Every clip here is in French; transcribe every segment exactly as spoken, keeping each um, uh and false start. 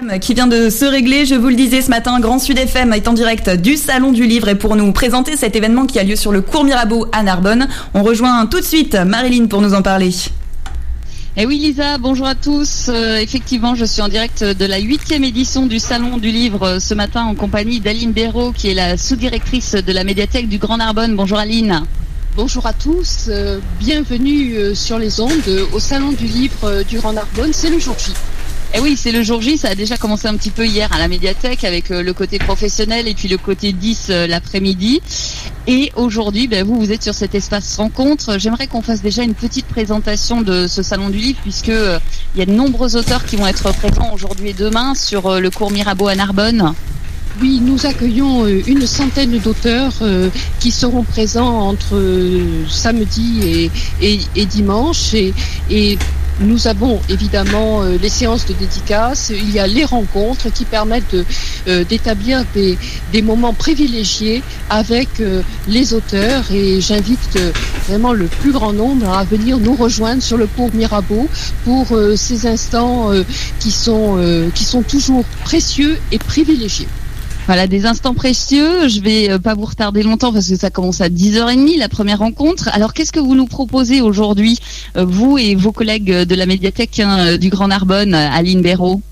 Qui vient de se régler, je vous le disais ce matin, Grand Sud F M est en direct du Salon du Livre et pour nous présenter cet événement qui a lieu sur le cours Mirabeau à Narbonne, on rejoint tout de suite Marilyn pour nous en parler. Eh oui Lisa, bonjour à tous. Euh, effectivement, je suis en direct de la huitième édition du Salon du Livre euh, ce matin en compagnie d'Aline Béraud qui est la sous-directrice de la médiathèque du Grand Narbonne. Bonjour Aline. Bonjour à tous, euh, bienvenue euh, sur les ondes euh, au Salon du Livre euh, du Grand Narbonne, c'est le jour J. Eh oui, c'est le jour J, ça a déjà commencé un petit peu hier à la médiathèque avec euh, le côté professionnel et puis le côté dix euh, l'après-midi. Et aujourd'hui, ben, vous, vous êtes sur cet espace rencontre. J'aimerais qu'on fasse déjà une petite présentation de ce Salon du Livre puisque euh, il y a de nombreux auteurs qui vont être présents aujourd'hui et demain sur euh, le cours Mirabeau à Narbonne. Oui, nous accueillons une centaine d'auteurs euh, qui seront présents entre euh, samedi et, et, et dimanche. Et, et nous avons évidemment euh, les séances de dédicaces. Il y a les rencontres qui permettent de, euh, d'établir des, des moments privilégiés avec euh, les auteurs. Et j'invite euh, vraiment le plus grand nombre à venir nous rejoindre sur le cours Mirabeau pour euh, ces instants euh, qui sont, euh, qui sont toujours précieux et privilégiés. Voilà, des instants précieux. Je vais euh, pas vous retarder longtemps parce que ça commence à dix heures trente, la première rencontre. Alors, qu'est-ce que vous nous proposez aujourd'hui, euh, vous et vos collègues de la médiathèque hein, du Grand Narbonne, Aline Béraud?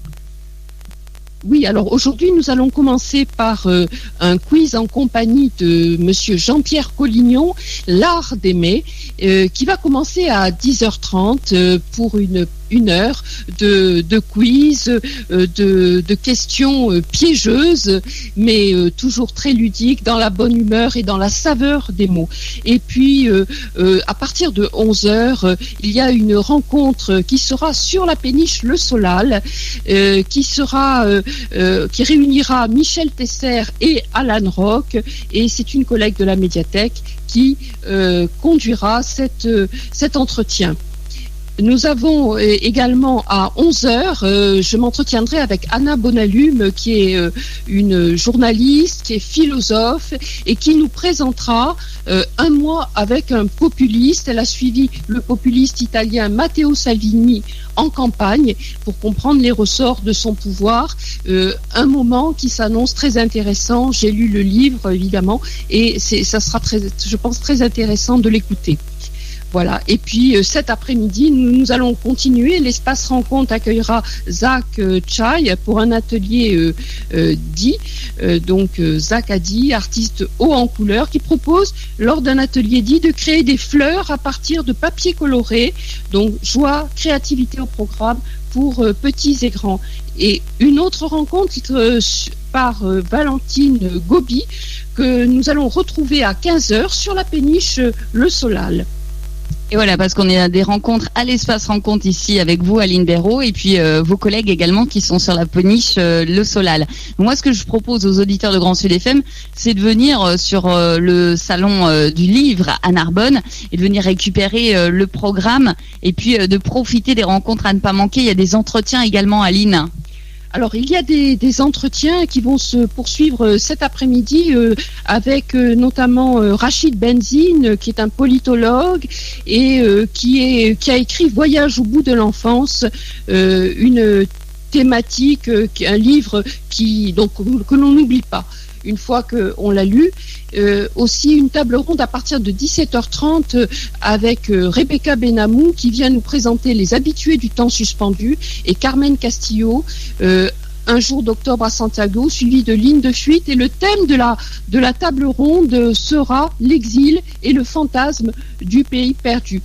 Oui, alors aujourd'hui, nous allons commencer par euh, un quiz en compagnie de monsieur Jean-Pierre Collignon, l'art d'aimer, euh, qui va commencer à dix heures trente euh, pour une une heure de, de quiz, euh, de, de questions euh, piégeuses, mais euh, toujours très ludiques, dans la bonne humeur et dans la saveur des mots. Et puis, euh, euh, à partir de onze heures, euh, il y a une rencontre qui sera sur la péniche Le Solal, euh, qui sera, euh, euh, qui réunira Michel Tesser et Alan Rock, et c'est une collègue de la médiathèque qui euh, conduira cette, euh, cet entretien. Nous avons euh, également à onze heures, euh, je m'entretiendrai avec Anna Bonalume, qui est euh, une journaliste, qui est philosophe et qui nous présentera euh, un mois avec un populiste. Elle a suivi le populiste italien Matteo Salvini en campagne pour comprendre les ressorts de son pouvoir. Euh, un moment qui s'annonce très intéressant. J'ai lu le livre, évidemment, et c'est, ça sera très, je pense, très intéressant de l'écouter. Voilà. Et puis euh, cet après-midi, nous, nous allons continuer. L'espace rencontre accueillera Zach euh, Chai pour un atelier euh, euh, dit. Euh, donc euh, Zach a dit, artiste haut en couleur, qui propose lors d'un atelier dit de créer des fleurs à partir de papier coloré. Donc joie, créativité au programme pour euh, petits et grands. Et une autre rencontre euh, par euh, Valentine Gobi que nous allons retrouver à quinze heures sur la péniche euh, Le Solal. Et voilà, parce qu'on est à des rencontres à l'espace rencontre ici avec vous, Aline Béraud, et puis euh, vos collègues également qui sont sur la péniche euh, Le Solal. Moi, ce que je propose aux auditeurs de Grand Sud F M, c'est de venir euh, sur euh, le salon euh, du livre à Narbonne et de venir récupérer euh, le programme et puis euh, de profiter des rencontres à ne pas manquer. Il y a des entretiens également, Aline. Alors, il y a des, des entretiens qui vont se poursuivre cet après-midi euh, avec euh, notamment euh, Rachid Benzine, euh, qui est un politologue et euh, qui, est, qui a écrit Voyage au bout de l'enfance, euh, une thématique, euh, un livre qui, donc, que l'on n'oublie pas une fois qu'on l'a lu. Euh, aussi une table ronde à partir de dix-sept heures trente euh, avec euh, Rebecca Benamou qui vient nous présenter Les habitués du temps suspendu et Carmen Castillo, euh, Un jour d'octobre à Santiago, suivi de Ligne de fuite. Et le thème de la, de la table ronde sera l'exil et le fantasme du pays perdu.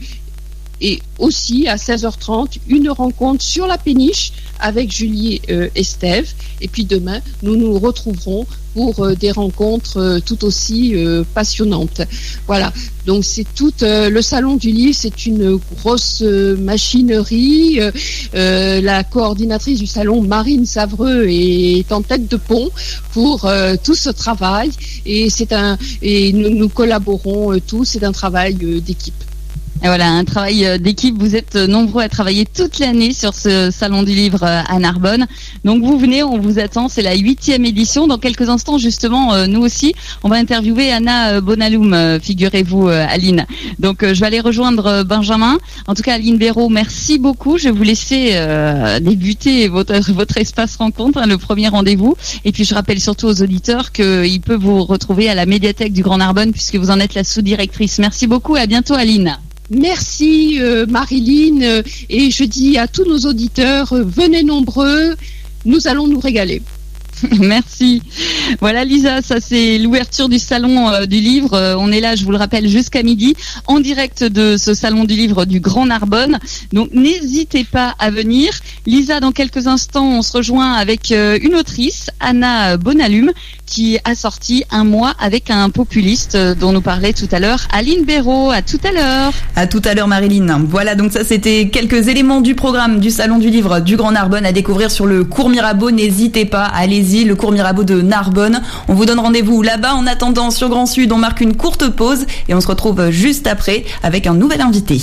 Et aussi à seize heures trente, une rencontre sur la péniche avec Julie euh, Estève. Et puis demain, nous nous retrouverons pour euh, des rencontres euh, tout aussi euh, passionnantes. Voilà, donc c'est tout euh, le salon du livre, c'est une grosse euh, machinerie. Euh, euh, la coordinatrice du salon, Marine Savreux, est en tête de pont pour euh, tout ce travail. Et c'est un et nous, nous collaborons euh, tous. C'est un travail euh, d'équipe. Et voilà, un travail d'équipe. Vous êtes nombreux à travailler toute l'année sur ce salon du livre à Narbonne. Donc vous venez, on vous attend. C'est la huitième édition. Dans quelques instants, justement, nous aussi, on va interviewer Anna Bonaloum, figurez-vous, Aline. Donc je vais aller rejoindre Benjamin. En tout cas, Aline Béraud, merci beaucoup. Je vais vous laisser euh, débuter votre, votre espace rencontre, hein, le premier rendez-vous. Et puis je rappelle surtout aux auditeurs qu'ils peuvent vous retrouver à la médiathèque du Grand Narbonne puisque vous en êtes la sous-directrice. Merci beaucoup et à bientôt, Aline. Merci euh, Marilyn euh, et je dis à tous nos auditeurs, euh, venez nombreux, nous allons nous régaler. Merci. Voilà Lisa, ça c'est l'ouverture du salon euh, du livre. Euh, on est là, je vous le rappelle, jusqu'à midi, en direct de ce salon du livre du Grand Narbonne. Donc n'hésitez pas à venir. Lisa, dans quelques instants, on se rejoint avec euh, une autrice, Anna Bonaloum, qui a sorti Un mois avec un populiste euh, dont nous parlait tout à l'heure Aline Béraud. À tout à l'heure. À tout à l'heure Marilyn. Voilà, donc ça c'était quelques éléments du programme du salon du livre du Grand Narbonne à découvrir sur le cours Mirabeau. N'hésitez pas, allez-y, le cours Mirabeau de Narbonne. On vous donne rendez-vous là-bas. En attendant, sur Grand Sud, on marque une courte pause et on se retrouve juste après avec un nouvel invité.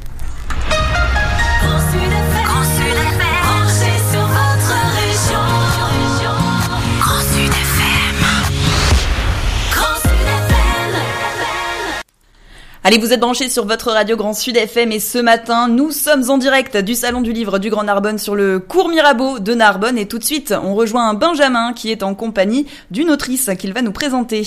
Allez, vous êtes branchés sur votre radio Grand Sud F M et ce matin, nous sommes en direct du Salon du Livre du Grand Narbonne sur le cours Mirabeau de Narbonne et tout de suite, on rejoint Benjamin qui est en compagnie d'une autrice qu'il va nous présenter.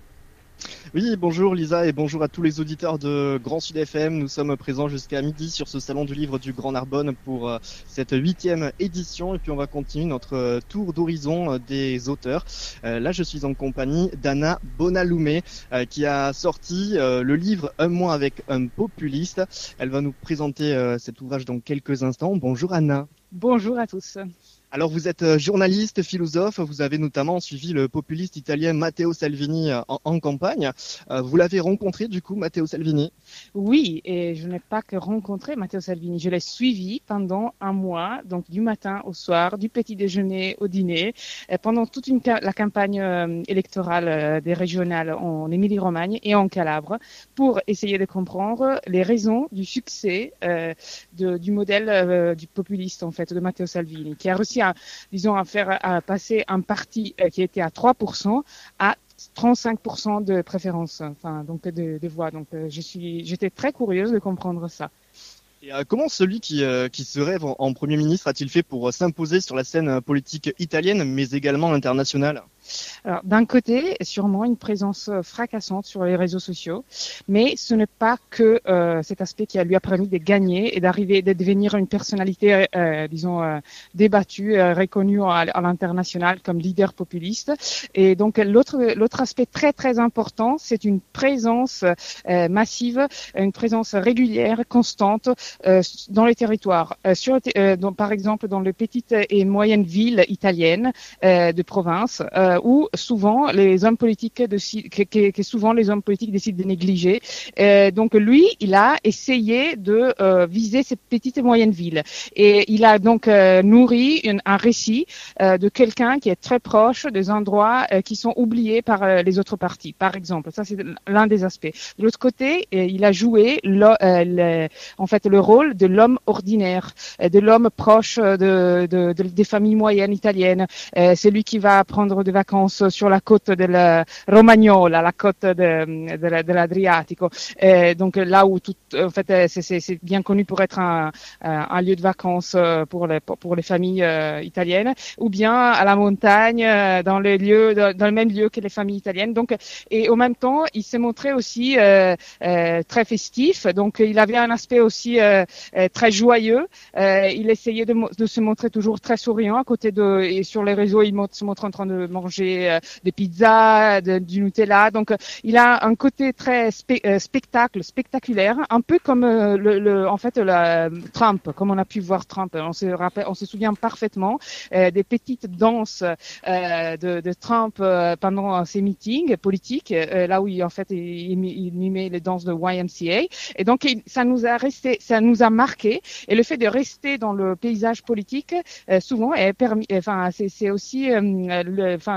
Oui, bonjour Lisa et bonjour à tous les auditeurs de Grand Sud F M. Nous sommes présents jusqu'à midi sur ce salon du livre du Grand Narbonne pour euh, cette huitième édition et puis on va continuer notre euh, tour d'horizon euh, des auteurs. Euh, là, je suis en compagnie d'Anna Bonaloum euh, qui a sorti euh, le livre Un mois avec un populiste. Elle va nous présenter euh, cet ouvrage dans quelques instants. Bonjour Anna. Bonjour à tous. Alors vous êtes journaliste, philosophe, vous avez notamment suivi le populiste italien Matteo Salvini en, en campagne. Vous l'avez rencontré du coup, Matteo Salvini ? Oui, et je n'ai pas que rencontré Matteo Salvini, je l'ai suivi pendant un mois, donc du matin au soir, du petit déjeuner au dîner, pendant toute une, la campagne électorale des régionales en Émilie-Romagne et en Calabre, pour essayer de comprendre les raisons du succès euh, de, du modèle euh, du populiste en fait de Matteo Salvini, qui a réussi à, disons, à faire à passer un parti euh, qui était à trois pour cent à trente-cinq pour cent de préférence, enfin donc de, de voix. Donc euh, je suis, j'étais très curieuse de comprendre ça. Et euh, comment celui qui, euh, qui se rêve en, en Premier ministre a-t-il fait pour s'imposer sur la scène politique italienne, mais également internationale ? Alors, d'un côté, sûrement une présence fracassante sur les réseaux sociaux, mais ce n'est pas que euh, cet aspect qui lui a permis de gagner et d'arriver, de devenir une personnalité, euh, disons, euh, débattue, euh, reconnue à, à l'international comme leader populiste. Et donc, l'autre, l'autre aspect très très important, c'est une présence euh, massive, une présence régulière, constante euh, dans les territoires. Euh, sur, euh, donc, par exemple, dans les petites et moyennes villes italiennes euh, de province. Euh, où souvent les hommes politiques de, que, que, que souvent les hommes politiques décident de négliger. Euh, donc lui, il a essayé de euh, viser ces petites et moyennes villes et il a donc euh, nourri une, un récit euh, de quelqu'un qui est très proche des endroits euh, qui sont oubliés par euh, les autres partis. Par exemple, ça c'est l'un des aspects. De l'autre côté, euh, il a joué le, euh, le, en fait le rôle de l'homme ordinaire, euh, de l'homme proche de, de, de des familles moyennes italiennes. Euh, c'est lui qui va prendre des vacances sur la côte de la Romagnola, la côte de, de, la, de l'Adriatico. Et donc là où tout, en fait, c'est, c'est, c'est bien connu pour être un, un lieu de vacances pour les, pour les familles euh, italiennes, ou bien à la montagne, dans les lieux, dans le même lieu que les familles italiennes. Donc, et en même temps, il s'est montré aussi euh, euh, très festif. Donc, il avait un aspect aussi euh, très joyeux. Euh, il essayait de, de se montrer toujours très souriant à côté de, et sur les réseaux, il se montre en train de manger des pizzas, de, du Nutella. Donc, il a un côté très spe, euh, spectacle, spectaculaire, un peu comme euh, le, le, en fait, la, Trump, comme on a pu voir Trump. On se rappelle, on se souvient parfaitement euh, des petites danses euh, de, de Trump euh, pendant ses meetings politiques, euh, là où il, en fait, il, il mimait les danses de Y M C A. Et donc, il, ça nous a resté, ça nous a marqué. Et le fait de rester dans le paysage politique, euh, souvent, est permis. Enfin, c'est, c'est aussi, euh, le, enfin,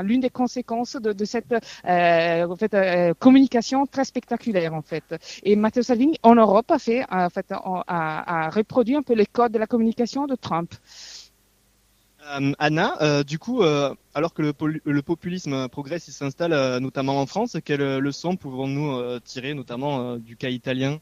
enfin l'une des conséquences de, de cette euh, en fait euh, communication très spectaculaire en fait. Et Matteo Salvini en Europe a fait en fait a, a reproduit un peu les codes de la communication de Trump. Euh, Anna, euh, du coup, euh, alors que le, pol- le populisme progresse et s'installe euh, notamment en France, quelles leçons pouvons-nous euh, tirer notamment euh, du cas italien?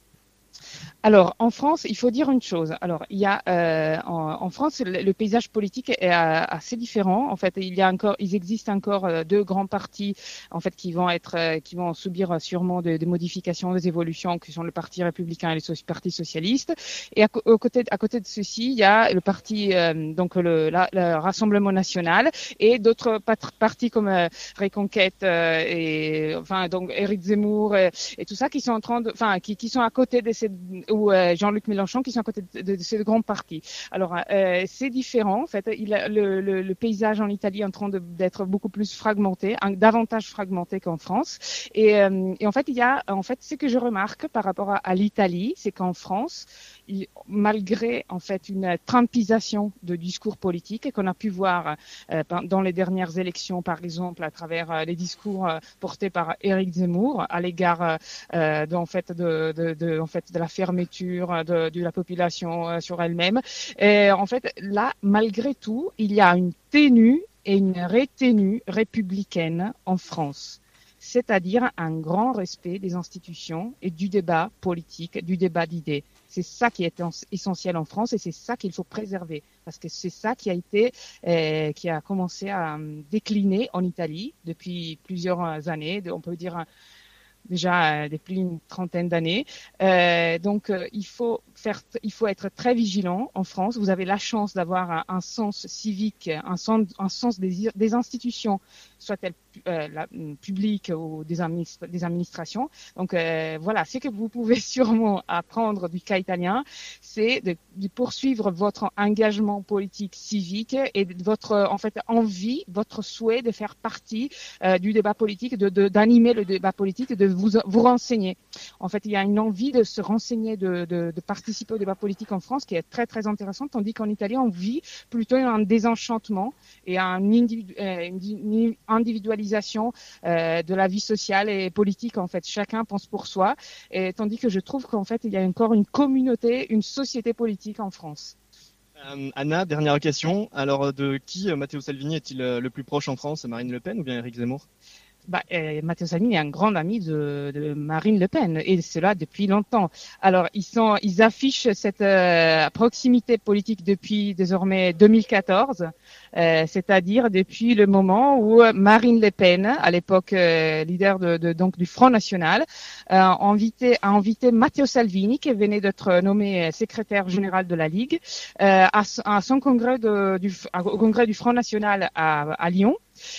Alors, en France, il faut dire une chose. Alors, il y a euh, en, en France, le, le paysage politique est euh, assez différent. En fait, il y a encore, il existe encore euh, deux grands partis, en fait, qui vont être, euh, qui vont subir sûrement des, des modifications, des évolutions, qui sont le Parti républicain et le so- Parti socialiste. Et à, au côté, à côté de ceci, il y a le parti, euh, donc le, la, le Rassemblement national, et d'autres pat- partis comme euh, Reconquête euh, et enfin donc Éric Zemmour et, et tout ça qui sont en train de, enfin, qui, qui sont à côté de ces ou euh, Jean-Luc Mélenchon qui sont à côté de, de, de ces grands partis. Alors euh, c'est différent en fait. Il a, le, le, le paysage en Italie est en train de, d'être beaucoup plus fragmenté, un, davantage fragmenté qu'en France. Et, euh, et en fait il y a en fait ce que je remarque par rapport à, à l'Italie, c'est qu'en France, il, malgré en fait une trumpisation de discours politiques qu'on a pu voir euh, dans les dernières élections, par exemple à travers euh, les discours euh, portés par Éric Zemmour à l'égard euh, de, en fait de, de, de en fait de la fermeture de, de la population euh, sur elle-même. Et en fait, là, malgré tout, il y a une ténue et une réténue républicaine en France. C'est-à-dire un grand respect des institutions et du débat politique, du débat d'idées. C'est ça qui est essentiel en France et c'est ça qu'il faut préserver parce que c'est ça qui a été, euh, qui a commencé à décliner en Italie depuis plusieurs années. On peut dire déjà euh, depuis une trentaine d'années. Euh, donc, euh, il faut faire, il faut être très vigilant en France. Vous avez la chance d'avoir un, un sens civique, un sens, un sens des, des institutions, soit-elles euh, la, publiques ou des, administra- des administrations. Donc, euh, voilà, ce que vous pouvez sûrement apprendre du cas italien, c'est de, de poursuivre votre engagement politique civique et de votre, en fait, envie, votre souhait de faire partie euh, du débat politique, de, de, d'animer le débat politique, de vous, vous renseigner. En fait, il y a une envie de se renseigner, de, de, de participer au débat politique en France qui est très, très intéressante, tandis qu'en Italie, on vit plutôt un désenchantement et un individu, euh, une individualisation euh, de la vie sociale et politique. En fait, chacun pense pour soi, et tandis que je trouve qu'en fait, il y a encore une communauté, une société politique en France. Euh, Anna, dernière question. Alors, de qui euh, Matteo Salvini est-il euh, le plus proche en France, Marine Le Pen ou bien Éric Zemmour? Bah, euh, Matteo Salvini est un grand ami de, de Marine Le Pen et cela depuis longtemps. Alors ils sont, ils affichent cette euh, proximité politique depuis désormais deux mille quatorze, euh, c'est-à-dire depuis le moment où Marine Le Pen, à l'époque euh, leader de, de donc du Front National, euh, a invité a invité Matteo Salvini qui venait d'être nommé secrétaire général de la Ligue euh, à, à son congrès de, du au congrès du Front National à, à Lyon.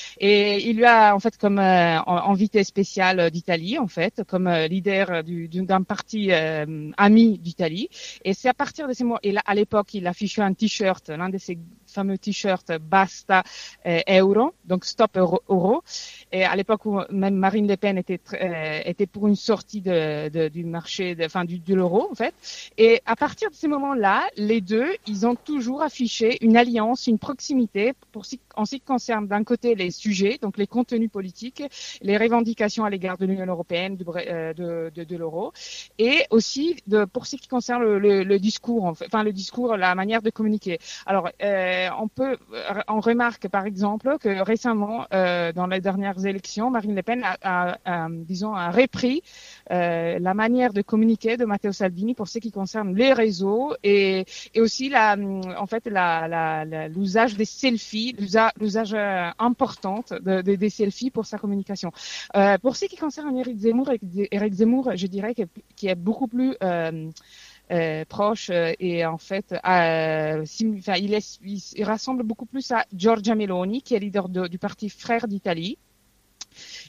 Et il lui a en fait comme euh, invité spécial d'Italie en fait, comme euh, leader du, d'un parti euh, ami d'Italie. Et c'est à partir de ces mois, et là, à l'époque, il affichait un t-shirt, l'un de ces fameux t-shirts Basta euh, Euro, donc Stop Euro, Euro. Et à l'époque où même Marine Le Pen était euh, était pour une sortie de, de du marché, de, enfin du de l'euro en fait. Et à partir de ces moments-là, les deux, ils ont toujours affiché une alliance, une proximité pour en ce qui concerne d'un côté les sujets, donc les contenus politiques, les revendications à l'égard de l'Union européenne, de, de, de, de l'euro, et aussi de, pour ce qui concerne le, le, le discours, enfin le discours, la manière de communiquer. Alors, euh, on peut, on remarque par exemple que récemment, euh, dans les dernières élections, Marine Le Pen a, a, a disons, a repris euh, la manière de communiquer de Matteo Salvini pour ce qui concerne les réseaux et, et aussi la, en fait, la, la, la, l'usage des selfies, l'usage, l'usage importante de, de, des selfies pour sa communication. Euh, pour ce qui concerne Éric Zemmour, Éric Zemmour, je dirais que, qui est beaucoup plus euh, euh, proche euh, et en fait, euh, sim, enfin, il, est, il rassemble beaucoup plus à Giorgia Meloni, qui est leader de, du parti Frères d'Italie.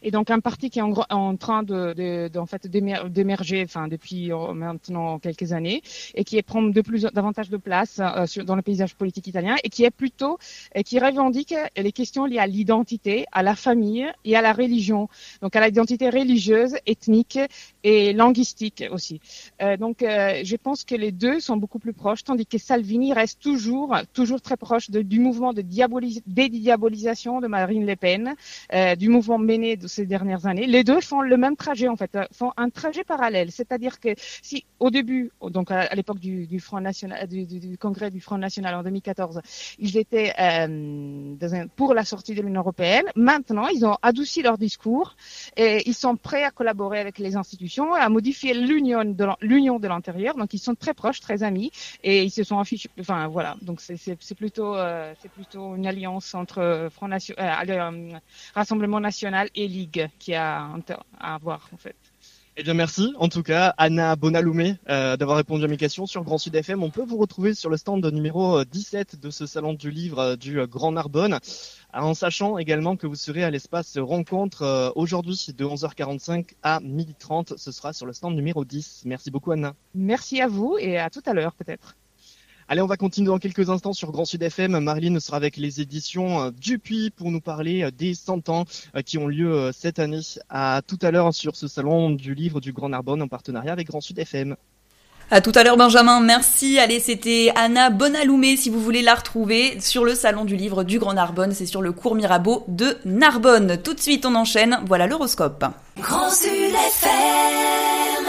et donc un parti qui est en, gro- en train de, de, de en fait d'émer- d'émerger, enfin depuis euh, maintenant quelques années, et qui est prendre de plus davantage de place euh, sur, dans le paysage politique italien, et qui est plutôt et qui revendique les questions liées à l'identité, à la famille et à la religion, donc à l'identité religieuse, ethnique et linguistique aussi. Euh, donc euh, je pense que les deux sont beaucoup plus proches, tandis que Salvini reste toujours toujours très proche de, du mouvement de diabolis- dédiabolisation de Marine Le Pen, euh, du mouvement mené de ces dernières années. Les deux font le même trajet en fait, font un trajet parallèle, c'est-à-dire que si au début, donc à, à l'époque du, du Front National, du, du, du congrès du Front National en deux mille quatorze, ils étaient euh, dans un, pour la sortie de l'Union européenne. Maintenant, ils ont adouci leur discours et ils sont prêts à collaborer avec les institutions, à modifier l'union de l'union de l'intérieur. Donc, ils sont très proches, très amis, et ils se sont affichés. Enfin, voilà. Donc, c'est, c'est, c'est plutôt, euh, c'est plutôt une alliance entre Front National, euh, euh, Rassemblement National et Ligue qui a à avoir en fait. Eh bien merci, en tout cas, Anna Bonalume, euh, d'avoir répondu à mes questions sur Grand Sud F M. On peut vous retrouver sur le stand numéro dix-sept de ce salon du livre euh, du euh, Grand Narbonne, en sachant également que vous serez à l'espace rencontre euh, aujourd'hui de onze heures quarante-cinq à midi trente. Ce sera sur le stand numéro dix. Merci beaucoup Anna. Merci à vous et à tout à l'heure peut-être. Allez, on va continuer dans quelques instants sur Grand Sud F M. Marilyn sera avec les éditions Dupuis pour nous parler des cent ans qui ont lieu cette année. À tout à l'heure sur ce salon du livre du Grand Narbonne en partenariat avec Grand Sud F M. À tout à l'heure Benjamin, merci. Allez, c'était Anna Bonalume si vous voulez la retrouver sur le salon du livre du Grand Narbonne. C'est sur le cours Mirabeau de Narbonne. Tout de suite on enchaîne, voilà l'horoscope. Grand Sud F M.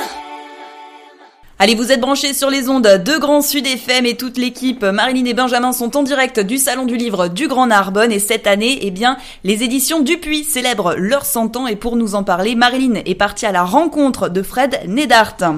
Allez, vous êtes branchés sur les ondes de Grand Sud F M et toute l'équipe. Marilyn et Benjamin sont en direct du Salon du Livre du Grand Narbonne et cette année, eh bien, les éditions Dupuis célèbrent leurs cent ans et pour nous en parler, Marilyn est partie à la rencontre de Fred Nedart.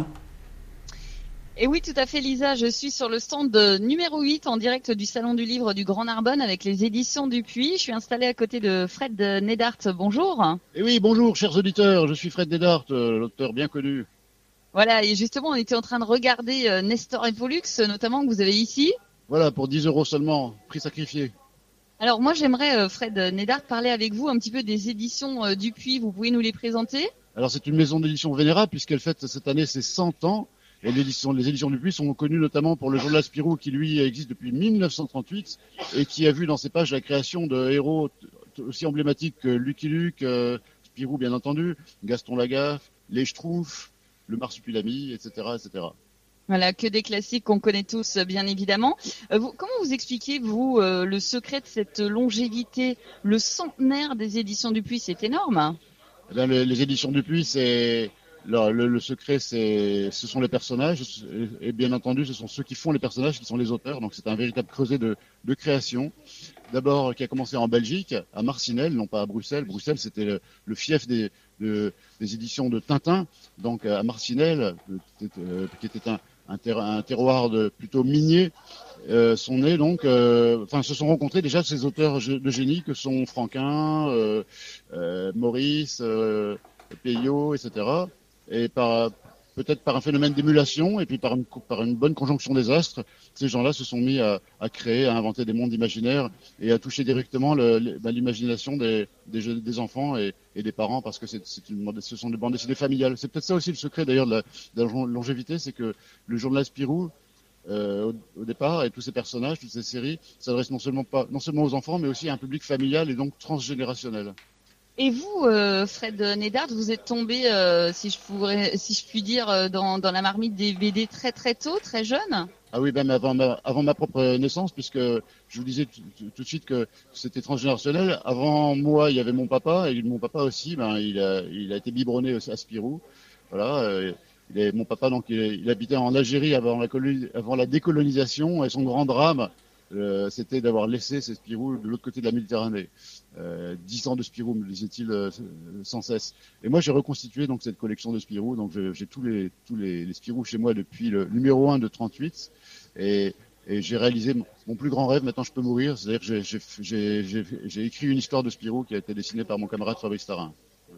Et oui, tout à fait, Lisa. Je suis sur le stand numéro huit en direct du Salon du Livre du Grand Narbonne avec les éditions Dupuis. Je suis installée à côté de Fred Nedart. Bonjour. Et oui, bonjour, chers auditeurs. Je suis Fred Nedart, l'auteur bien connu. Voilà, et justement, on était en train de regarder euh, Nestor et Pollux, notamment, que vous avez ici. Voilà, pour dix euros seulement, prix sacrifié. Alors moi, j'aimerais, euh, Fred Nedart, parler avec vous un petit peu des éditions euh, Dupuis. Vous pouvez nous les présenter ? Alors, c'est une maison d'édition vénérable, puisqu'elle fête cette année ses cent ans. Et l'édition, les éditions Dupuis sont connues notamment pour le journal Spirou, qui lui existe depuis mille neuf cent trente-huit, et qui a vu dans ses pages la création de héros t- aussi emblématiques que Lucky Luke, euh, Spirou bien entendu, Gaston Lagaffe, les Schtroumpfs, le Marsupilami, et cetera, et cetera. Voilà, que des classiques qu'on connaît tous, bien évidemment. Euh, vous, comment vous expliquez, vous, euh, le secret de cette longévité, le centenaire des éditions Dupuis? C'est énorme. Eh bien, les, les éditions Dupuis, c'est le, le, le secret, c'est, ce sont les personnages, et, et bien entendu, ce sont ceux qui font les personnages qui sont les auteurs. Donc, c'est un véritable creuset de, de création. D'abord, qui a commencé en Belgique, à Marcinelle, non pas à Bruxelles. Bruxelles, c'était le, le fief des, de, des éditions de Tintin. Donc, à Marcinelle, euh, qui était un, un, ter, un terroir de, plutôt minier, euh, sont nés donc, euh, enfin, se sont rencontrés déjà ces auteurs de génie que sont Franquin, euh, euh, Maurice, euh, Peyo, et cetera. Et par peut-être par un phénomène d'émulation et puis par une, par une bonne conjonction des astres, ces gens-là se sont mis à, à créer, à inventer des mondes imaginaires et à toucher directement le, le, bah, l'imagination des, des, des enfants et, et des parents, parce que c'est, c'est une, ce sont des bandes dessinées familiales. C'est peut-être ça aussi le secret d'ailleurs de la, de la longévité, c'est que le journal Spirou, euh, au, au départ, et tous ces personnages, toutes ces séries, s'adressent non seulement pas, non seulement aux enfants, mais aussi à un public familial et donc transgénérationnel. Et vous, euh, Fred Nedart, vous êtes tombé, euh, si je pourrais, si je puis dire, dans, dans la marmite des B D très très tôt, très jeune. Ah oui, même avant ma, avant ma propre naissance, puisque je vous disais tout, tout de suite que c'était transgénérationnel. Avant moi, il y avait mon papa, et mon papa aussi, ben, il a, il a été biberonné à Spirou. Voilà. Euh, il est, mon papa, donc, il, il habitait en Algérie avant la, avant la décolonisation, et son grand drame, euh, c'était d'avoir laissé ces Spirou de l'autre côté de la Méditerranée. Euh, dix ans de Spirou, me disait-il euh, sans cesse. Et moi, j'ai reconstitué donc cette collection de Spirou. Donc, j'ai, j'ai tous les tous les, les Spirou chez moi depuis le numéro un de trente-huit. Et, et j'ai réalisé mon, mon plus grand rêve. Maintenant, je peux mourir. C'est-à-dire que j'ai, j'ai, j'ai, j'ai, j'ai écrit une histoire de Spirou qui a été dessinée par mon camarade Fabrice Tarin.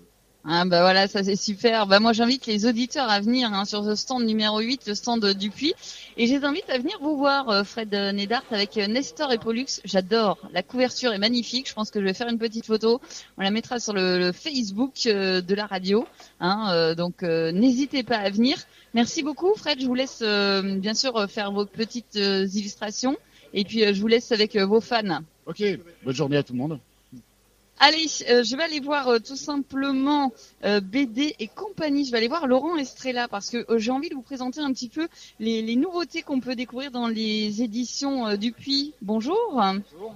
Ah bah voilà, ça c'est super. Bah moi j'invite les auditeurs à venir hein, sur ce stand numéro huit, le stand Dupuis. Et je les invite à venir vous voir, euh, Fred Nedart, avec euh, Nestor et Pollux. J'adore, la couverture est magnifique. Je pense que je vais faire une petite photo. On la mettra sur le, le Facebook euh, de la radio. Hein, euh, donc euh, n'hésitez pas à venir. Merci beaucoup Fred, je vous laisse euh, bien sûr faire vos petites euh, illustrations. Et puis euh, je vous laisse avec euh, vos fans. Ok, bonne journée à tout le monde. Allez, euh, je vais aller voir euh, tout simplement euh, B D et compagnie. Je vais aller voir Laurent Estrella parce que euh, j'ai envie de vous présenter un petit peu les, les nouveautés qu'on peut découvrir dans les éditions euh, Dupuis. Bonjour. Bonjour.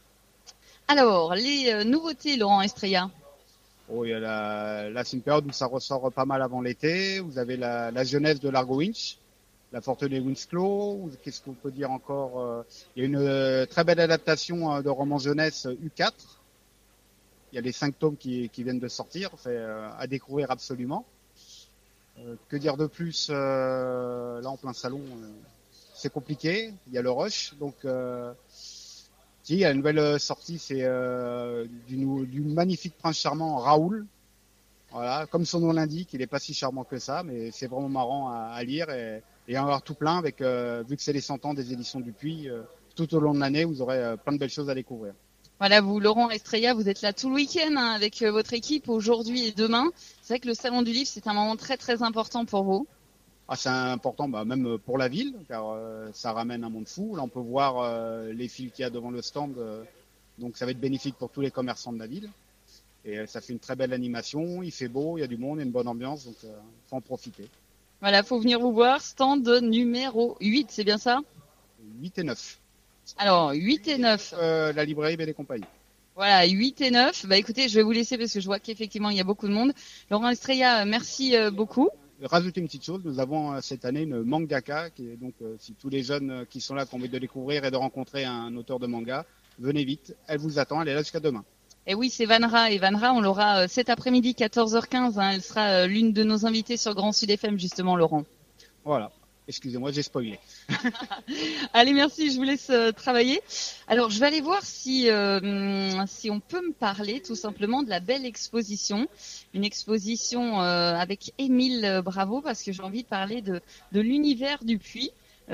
Alors, les euh, nouveautés, Laurent Estrella. Oh, il y a la, là, c'est une période où ça ressort pas mal avant l'été. Vous avez la, la jeunesse de l'Argo Winch, la Fortenay Winslow. Qu'est-ce qu'on peut dire encore? Il y a une euh, très belle adaptation euh, de roman jeunesse U quatre. Il y a les cinq tomes qui, qui viennent de sortir, c'est euh, à découvrir absolument. Euh, que dire de plus euh, là en plein salon, euh, c'est compliqué. Il y a le rush, donc euh, si, il y a une nouvelle sortie, c'est euh, du, du magnifique prince charmant Raoul. Voilà, comme son nom l'indique, il est pas si charmant que ça, mais c'est vraiment marrant à, à lire et, et en avoir tout plein avec euh, vu que c'est les cent ans des éditions Dupuis, euh, tout au long de l'année, vous aurez euh, plein de belles choses à découvrir. Voilà, vous, Laurent Estrella, vous êtes là tout le week-end hein, avec euh, votre équipe aujourd'hui et demain. C'est vrai que le Salon du Livre, c'est un moment très très important pour vous. Ah, c'est important, bah, même pour la ville, car euh, ça ramène un monde fou. Là, on peut voir euh, les files qu'il y a devant le stand, euh, donc ça va être bénéfique pour tous les commerçants de la ville. Et euh, ça fait une très belle animation, il fait beau, il y a du monde, il y a une bonne ambiance, donc il euh, faut en profiter. Voilà, faut venir vous voir, stand numéro huit, c'est bien ça? huit et neuf. Alors, huit et neuf. Euh, la librairie B D Compagnie. Voilà, huit et neuf. Bah écoutez, je vais vous laisser parce que je vois qu'effectivement, il y a beaucoup de monde. Laurent Estrella, merci euh, beaucoup. Rajouter une petite chose, nous avons euh, cette année une mangaka, qui est donc, euh, si tous les jeunes euh, qui sont là, qui ont envie de découvrir et de rencontrer un auteur de manga, venez vite, elle vous attend, elle est là jusqu'à demain. Et oui, c'est Vanra. Et Vanra, on l'aura euh, cet après-midi, quatorze heures quinze. Hein, elle sera euh, l'une de nos invitées sur Grand Sud F M, justement, Laurent. Voilà. Excusez-moi, j'ai spoilé. Allez, merci, je vous laisse euh, travailler. Alors, je vais aller voir si euh, si on peut me parler tout simplement de la belle exposition. Une exposition euh, avec Émile Bravo, parce que j'ai envie de parler de, de l'univers Dupuis.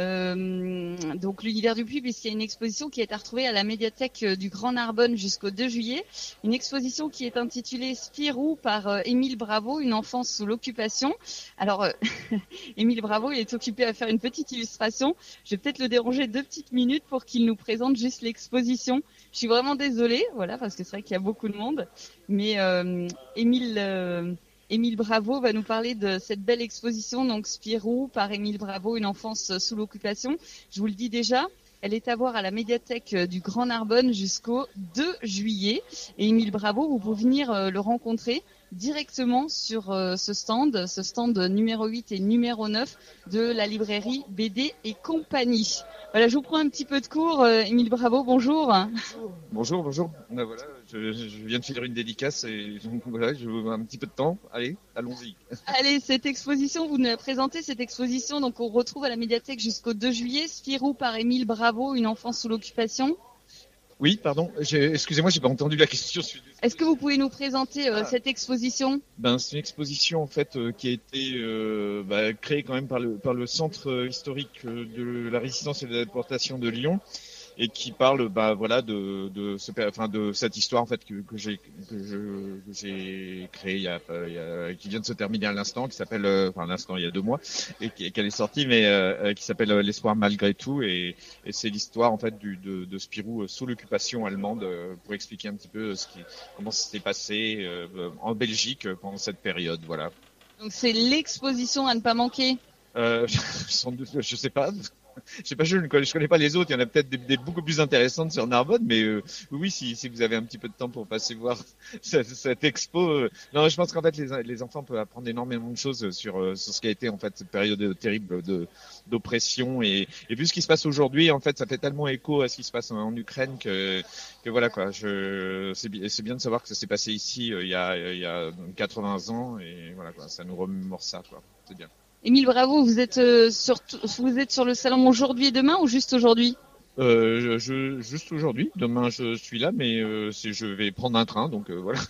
Euh, donc l'univers Dupuis, puisqu'il y a une exposition qui est à retrouver à la médiathèque du Grand Narbonne jusqu'au deux juillet. Une exposition qui est intitulée Spirou par euh, Émile Bravo, une enfance sous l'occupation. Alors, euh, Émile Bravo, il est occupé à faire une petite illustration. Je vais peut-être le déranger deux petites minutes pour qu'il nous présente juste l'exposition. Je suis vraiment désolée, voilà, parce que c'est vrai qu'il y a beaucoup de monde. Mais euh, Émile... Euh, Émile Bravo va nous parler de cette belle exposition, donc Spirou par Émile Bravo, une enfance sous l'occupation. Je vous le dis déjà, elle est à voir à la médiathèque du Grand Narbonne jusqu'au deux juillet. Et Émile Bravo, vous pouvez venir le rencontrer directement sur euh, ce stand, ce stand numéro huit et numéro neuf de la librairie B D et compagnie. Voilà, je vous prends un petit peu de cours. Euh, Émile Bravo, bonjour. Bonjour, bonjour. Ben voilà, je, je viens de finir une dédicace et donc voilà, je veux un petit peu de temps. Allez, allons-y. Allez, cette exposition, vous nous présentez cette exposition, donc on retrouve à la médiathèque jusqu'au deux juillet, Spirou par Émile Bravo, une enfance sous l'occupation. Oui, pardon. J'ai, excusez-moi, j'ai pas entendu la question. Est-ce que vous pouvez nous présenter euh, ah. cette exposition? Ben, c'est une exposition en fait euh, qui a été euh, bah, créée quand même par le par le centre historique de la résistance et de la déportation de Lyon et qui parle bah voilà de de ce enfin de cette histoire en fait que, que j'ai que je que j'ai créée il y a, il y a qui vient de se terminer à l'instant, qui s'appelle enfin à l'instant il y a deux mois et qui, qu'elle est sortie mais euh, qui s'appelle L'espoir malgré tout et, et c'est l'histoire en fait du de, de Spirou sous l'occupation allemande pour expliquer un petit peu ce qui comment ça s'est passé euh, en Belgique pendant cette période, voilà. Donc c'est l'exposition à ne pas manquer. Euh, sans doute, je sais pas. Je sais pas, je ne connais, je connais pas les autres. Il y en a peut-être des, des beaucoup plus intéressantes sur Narbonne, mais euh, oui, si, si vous avez un petit peu de temps pour passer voir cette, cette expo, euh, non, je pense qu'en fait les, les enfants peuvent apprendre énormément de choses sur, sur ce qui a été en fait cette période terrible de d'oppression et, et vu ce qui se passe aujourd'hui, en fait, ça fait tellement écho à ce qui se passe en, en Ukraine que que voilà quoi. Je c'est, c'est bien de savoir que ça s'est passé ici euh, il y a il y a quatre-vingts ans et voilà quoi, ça nous remémore ça quoi. C'est bien. Émile Bravo, vous êtes euh, sur vous êtes sur le salon aujourd'hui et demain ou juste aujourd'hui? Euh, je, je juste aujourd'hui. Demain je suis là, mais euh, c'est je vais prendre un train, donc euh, voilà.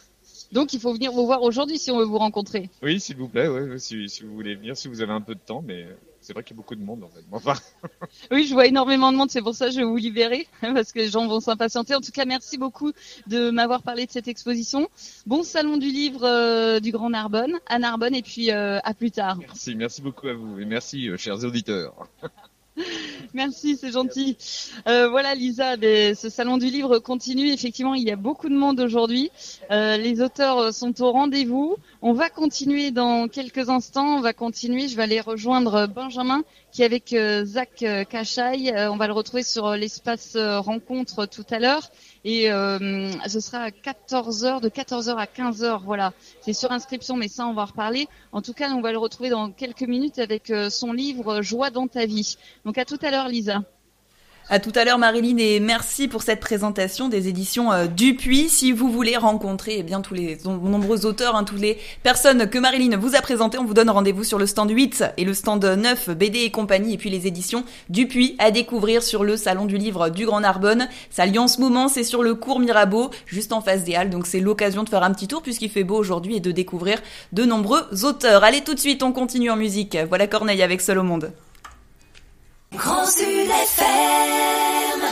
Donc il faut venir vous voir aujourd'hui si on veut vous rencontrer. Oui, s'il vous plaît, ouais, ouais, si, si vous voulez venir, si vous avez un peu de temps, mais c'est vrai qu'il y a beaucoup de monde en fait. Enfin. Oui, je vois énormément de monde, c'est pour ça que je vais vous libérer, parce que les gens vont s'impatienter. En tout cas, merci beaucoup de m'avoir parlé de cette exposition. Bon salon du livre euh, du Grand Narbonne, à Narbonne, et puis euh, à plus tard. Merci, merci beaucoup à vous, et merci, euh, chers auditeurs. Merci, c'est gentil. Euh, voilà, Lisa, des, ce salon du livre continue. Effectivement, il y a beaucoup de monde aujourd'hui. Euh, les auteurs sont au rendez-vous. On va continuer dans quelques instants. On va continuer. Je vais aller rejoindre Benjamin, qui est avec euh, Zach Cachaille. Euh, on va le retrouver sur l'espace euh, rencontre tout à l'heure. Et euh, ce sera à quatorze heures, de quatorze heures à quinze heures. Voilà, c'est sur inscription, mais ça, on va en reparler. En tout cas, on va le retrouver dans quelques minutes avec euh, son livre « Joie dans ta vie ». Donc à tout à l'heure, Lisa. À tout à l'heure, Marilyn, et merci pour cette présentation des éditions euh, Dupuis. Si vous voulez rencontrer eh bien tous les nombreux auteurs, hein, toutes les personnes que Marilyn vous a présentées, on vous donne rendez-vous sur le stand huit et le stand neuf, B D et compagnie, et puis les éditions Dupuis à découvrir sur le salon du livre du Grand Narbonne. Ça a lieu en ce moment, c'est sur le cours Mirabeau, juste en face des Halles, donc c'est l'occasion de faire un petit tour puisqu'il fait beau aujourd'hui et de découvrir de nombreux auteurs. Allez, tout de suite, on continue en musique. Voilà Corneille avec Seul au monde. Grand Sud F M.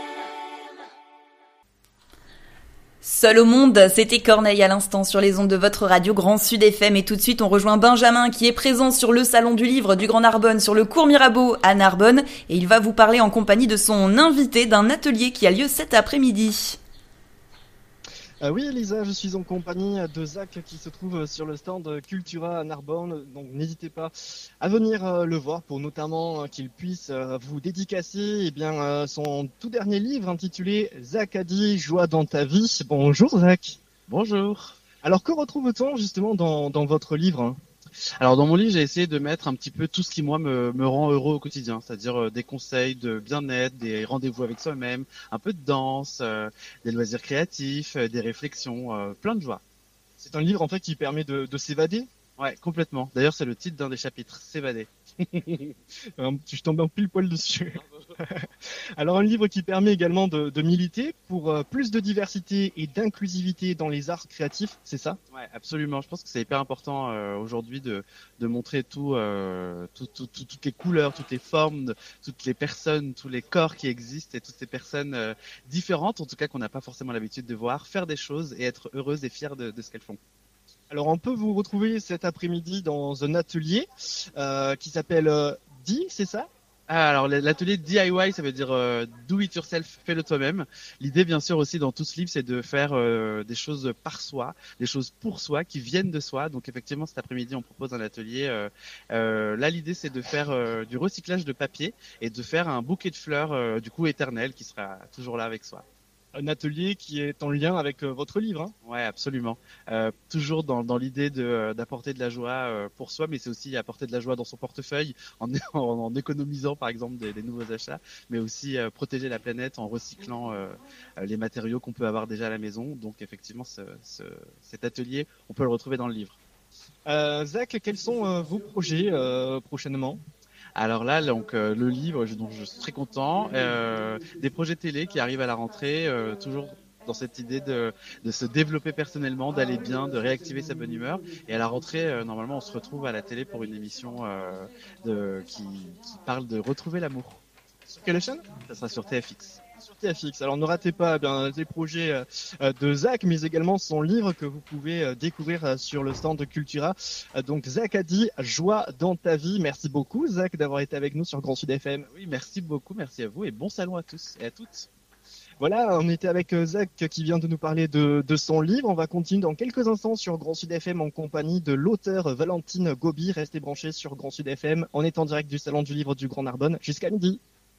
Seul au monde, c'était Corneille à l'instant sur les ondes de votre radio Grand Sud F M, et tout de suite on rejoint Benjamin qui est présent sur le salon du livre du Grand Narbonne, sur le cours Mirabeau à Narbonne, et il va vous parler en compagnie de son invité d'un atelier qui a lieu cet après-midi. Euh, oui, Elisa, je suis en compagnie de Zach qui se trouve sur le stand Cultura à Narbonne. Donc n'hésitez pas à venir euh, le voir pour notamment euh, qu'il puisse euh, vous dédicacer eh bien, euh, son tout dernier livre intitulé Zach a dit Joie dans ta vie. Bonjour Zach. Bonjour. Alors que retrouve-t-on justement dans, dans votre livre hein? Alors dans mon livre, j'ai essayé de mettre un petit peu tout ce qui moi me, me rend heureux au quotidien, c'est-à-dire euh, des conseils de bien-être, des rendez-vous avec soi-même, un peu de danse, euh, des loisirs créatifs, euh, des réflexions, euh, plein de joie. C'est un livre en fait qui permet de, de s'évader? Ouais, complètement. D'ailleurs, c'est le titre d'un des chapitres, s'évader. Je tombe un pile poil dessus. Alors un livre qui permet également de, de militer pour euh, plus de diversité et d'inclusivité dans les arts créatifs, c'est ça? Ouais, absolument. Je pense que c'est hyper important euh, aujourd'hui de, de montrer tout, euh, tout, tout, tout, toutes les couleurs, toutes les formes, de, toutes les personnes, tous les corps qui existent et toutes ces personnes euh, différentes, en tout cas qu'on n'a pas forcément l'habitude de voir, faire des choses et être heureuses et fières de, de ce qu'elles font. Alors on peut vous retrouver cet après-midi dans un atelier euh, qui s'appelle euh, D I, c'est ça? Ah, alors l'atelier D I Y, ça veut dire euh, do it yourself, fais-le toi-même. L'idée bien sûr aussi dans tout ce livre, c'est de faire euh, des choses par soi, des choses pour soi, qui viennent de soi. Donc effectivement cet après-midi on propose un atelier. Euh, euh, là l'idée c'est de faire euh, du recyclage de papier et de faire un bouquet de fleurs euh, du coup éternel qui sera toujours là avec soi. Un atelier qui est en lien avec euh, votre livre. Hein. Ouais, absolument. Euh, toujours dans, dans l'idée de, euh, d'apporter de la joie euh, pour soi, mais c'est aussi apporter de la joie dans son portefeuille en, en, en économisant par exemple des, des nouveaux achats, mais aussi euh, protéger la planète en recyclant euh, les matériaux qu'on peut avoir déjà à la maison. Donc effectivement, ce, ce, cet atelier, on peut le retrouver dans le livre. Euh, Zach, quels sont euh, vos projets euh, prochainement ? Alors là, donc euh, le livre, je, donc je suis très content. Euh, des projets télé qui arrivent à la rentrée, euh, toujours dans cette idée de, de se développer personnellement, d'aller bien, de réactiver sa bonne humeur. Et à la rentrée, euh, normalement, on se retrouve à la télé pour une émission euh, de, qui, qui parle de retrouver l'amour. Sur quelle chaîne ? Ça sera sur T F X. Sur T F X. Alors ne ratez pas eh bien les projets euh, de Zach, mais également son livre que vous pouvez euh, découvrir euh, sur le stand de Cultura. Euh, donc Zach a dit Joie dans ta vie. Merci beaucoup Zach d'avoir été avec nous sur Grand Sud F M. Oui, merci beaucoup, merci à vous et bon salon à tous et à toutes. Voilà, on était avec Zach qui vient de nous parler de, de son livre. On va continuer dans quelques instants sur Grand Sud F M en compagnie de l'auteur Valentine Gobi. Restez branchés sur Grand Sud F M. On est en direct du salon du livre du Grand Narbonne jusqu'à midi.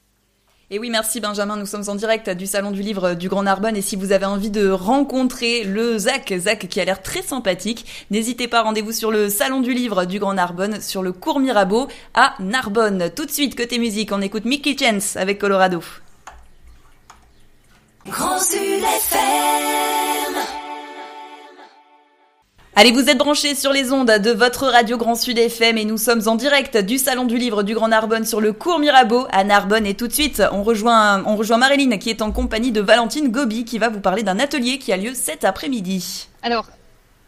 Et oui, merci Benjamin, nous sommes en direct du salon du livre du Grand Narbonne, et si vous avez envie de rencontrer le Zach, Zach qui a l'air très sympathique, n'hésitez pas, rendez-vous sur le salon du livre du Grand Narbonne, sur le cours Mirabeau à Narbonne. Tout de suite, côté musique, on écoute Mickey Chance avec Colorado. Grand Sud F M. Allez, vous êtes branchés sur les ondes de votre radio Grand Sud F M et nous sommes en direct du salon du livre du Grand Narbonne sur le cours Mirabeau à Narbonne, et tout de suite on rejoint, on rejoint Marilyn qui est en compagnie de Valentine Gobi qui va vous parler d'un atelier qui a lieu cet après-midi. Alors,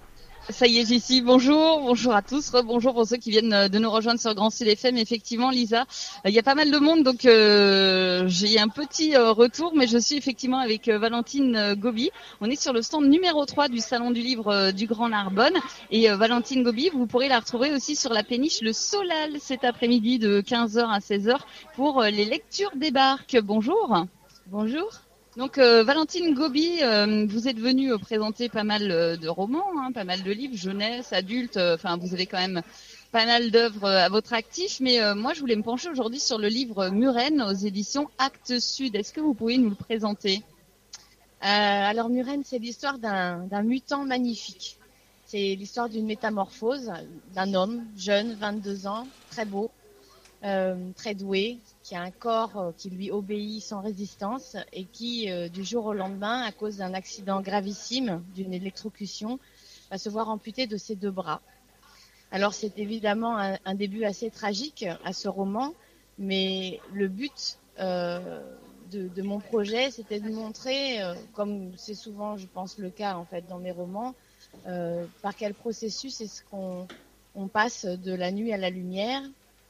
Ça y est, j'y suis. Bonjour, bonjour à tous. Bonjour pour ceux qui viennent de nous rejoindre sur Grand Sud F M. Effectivement, Lisa, il y a pas mal de monde, donc euh, j'ai un petit euh, retour, mais je suis effectivement avec euh, Valentine euh, Gobi. On est sur le stand numéro trois du Salon du Livre euh, du Grand Narbonne. Et euh, Valentine Gobi, vous pourrez la retrouver aussi sur la péniche Le Solal cet après-midi de quinze heures à seize heures pour euh, les lectures des barques. Bonjour. Bonjour. Donc euh, Valentine Gobi, euh, vous êtes venue euh, présenter pas mal euh, de romans, hein, pas mal de livres, jeunesse, adultes, enfin euh, vous avez quand même pas mal d'œuvres euh, à votre actif, mais euh, moi je voulais me pencher aujourd'hui sur le livre Murène aux éditions Actes Sud. Est-ce que vous pouvez nous le présenter? euh, Alors Murène, c'est l'histoire d'un, d'un mutant magnifique. C'est l'histoire d'une métamorphose d'un homme jeune, vingt-deux ans, très beau, euh, très doué, qui a un corps euh, qui lui obéit sans résistance et qui, euh, du jour au lendemain, à cause d'un accident gravissime, d'une électrocution, va se voir amputé de ses deux bras. Alors c'est évidemment un, un début assez tragique à ce roman, mais le but euh, de, de mon projet, c'était de montrer, euh, comme c'est souvent, je pense, le cas en fait dans mes romans, euh, par quel processus est-ce qu'on on passe de la nuit à la lumière,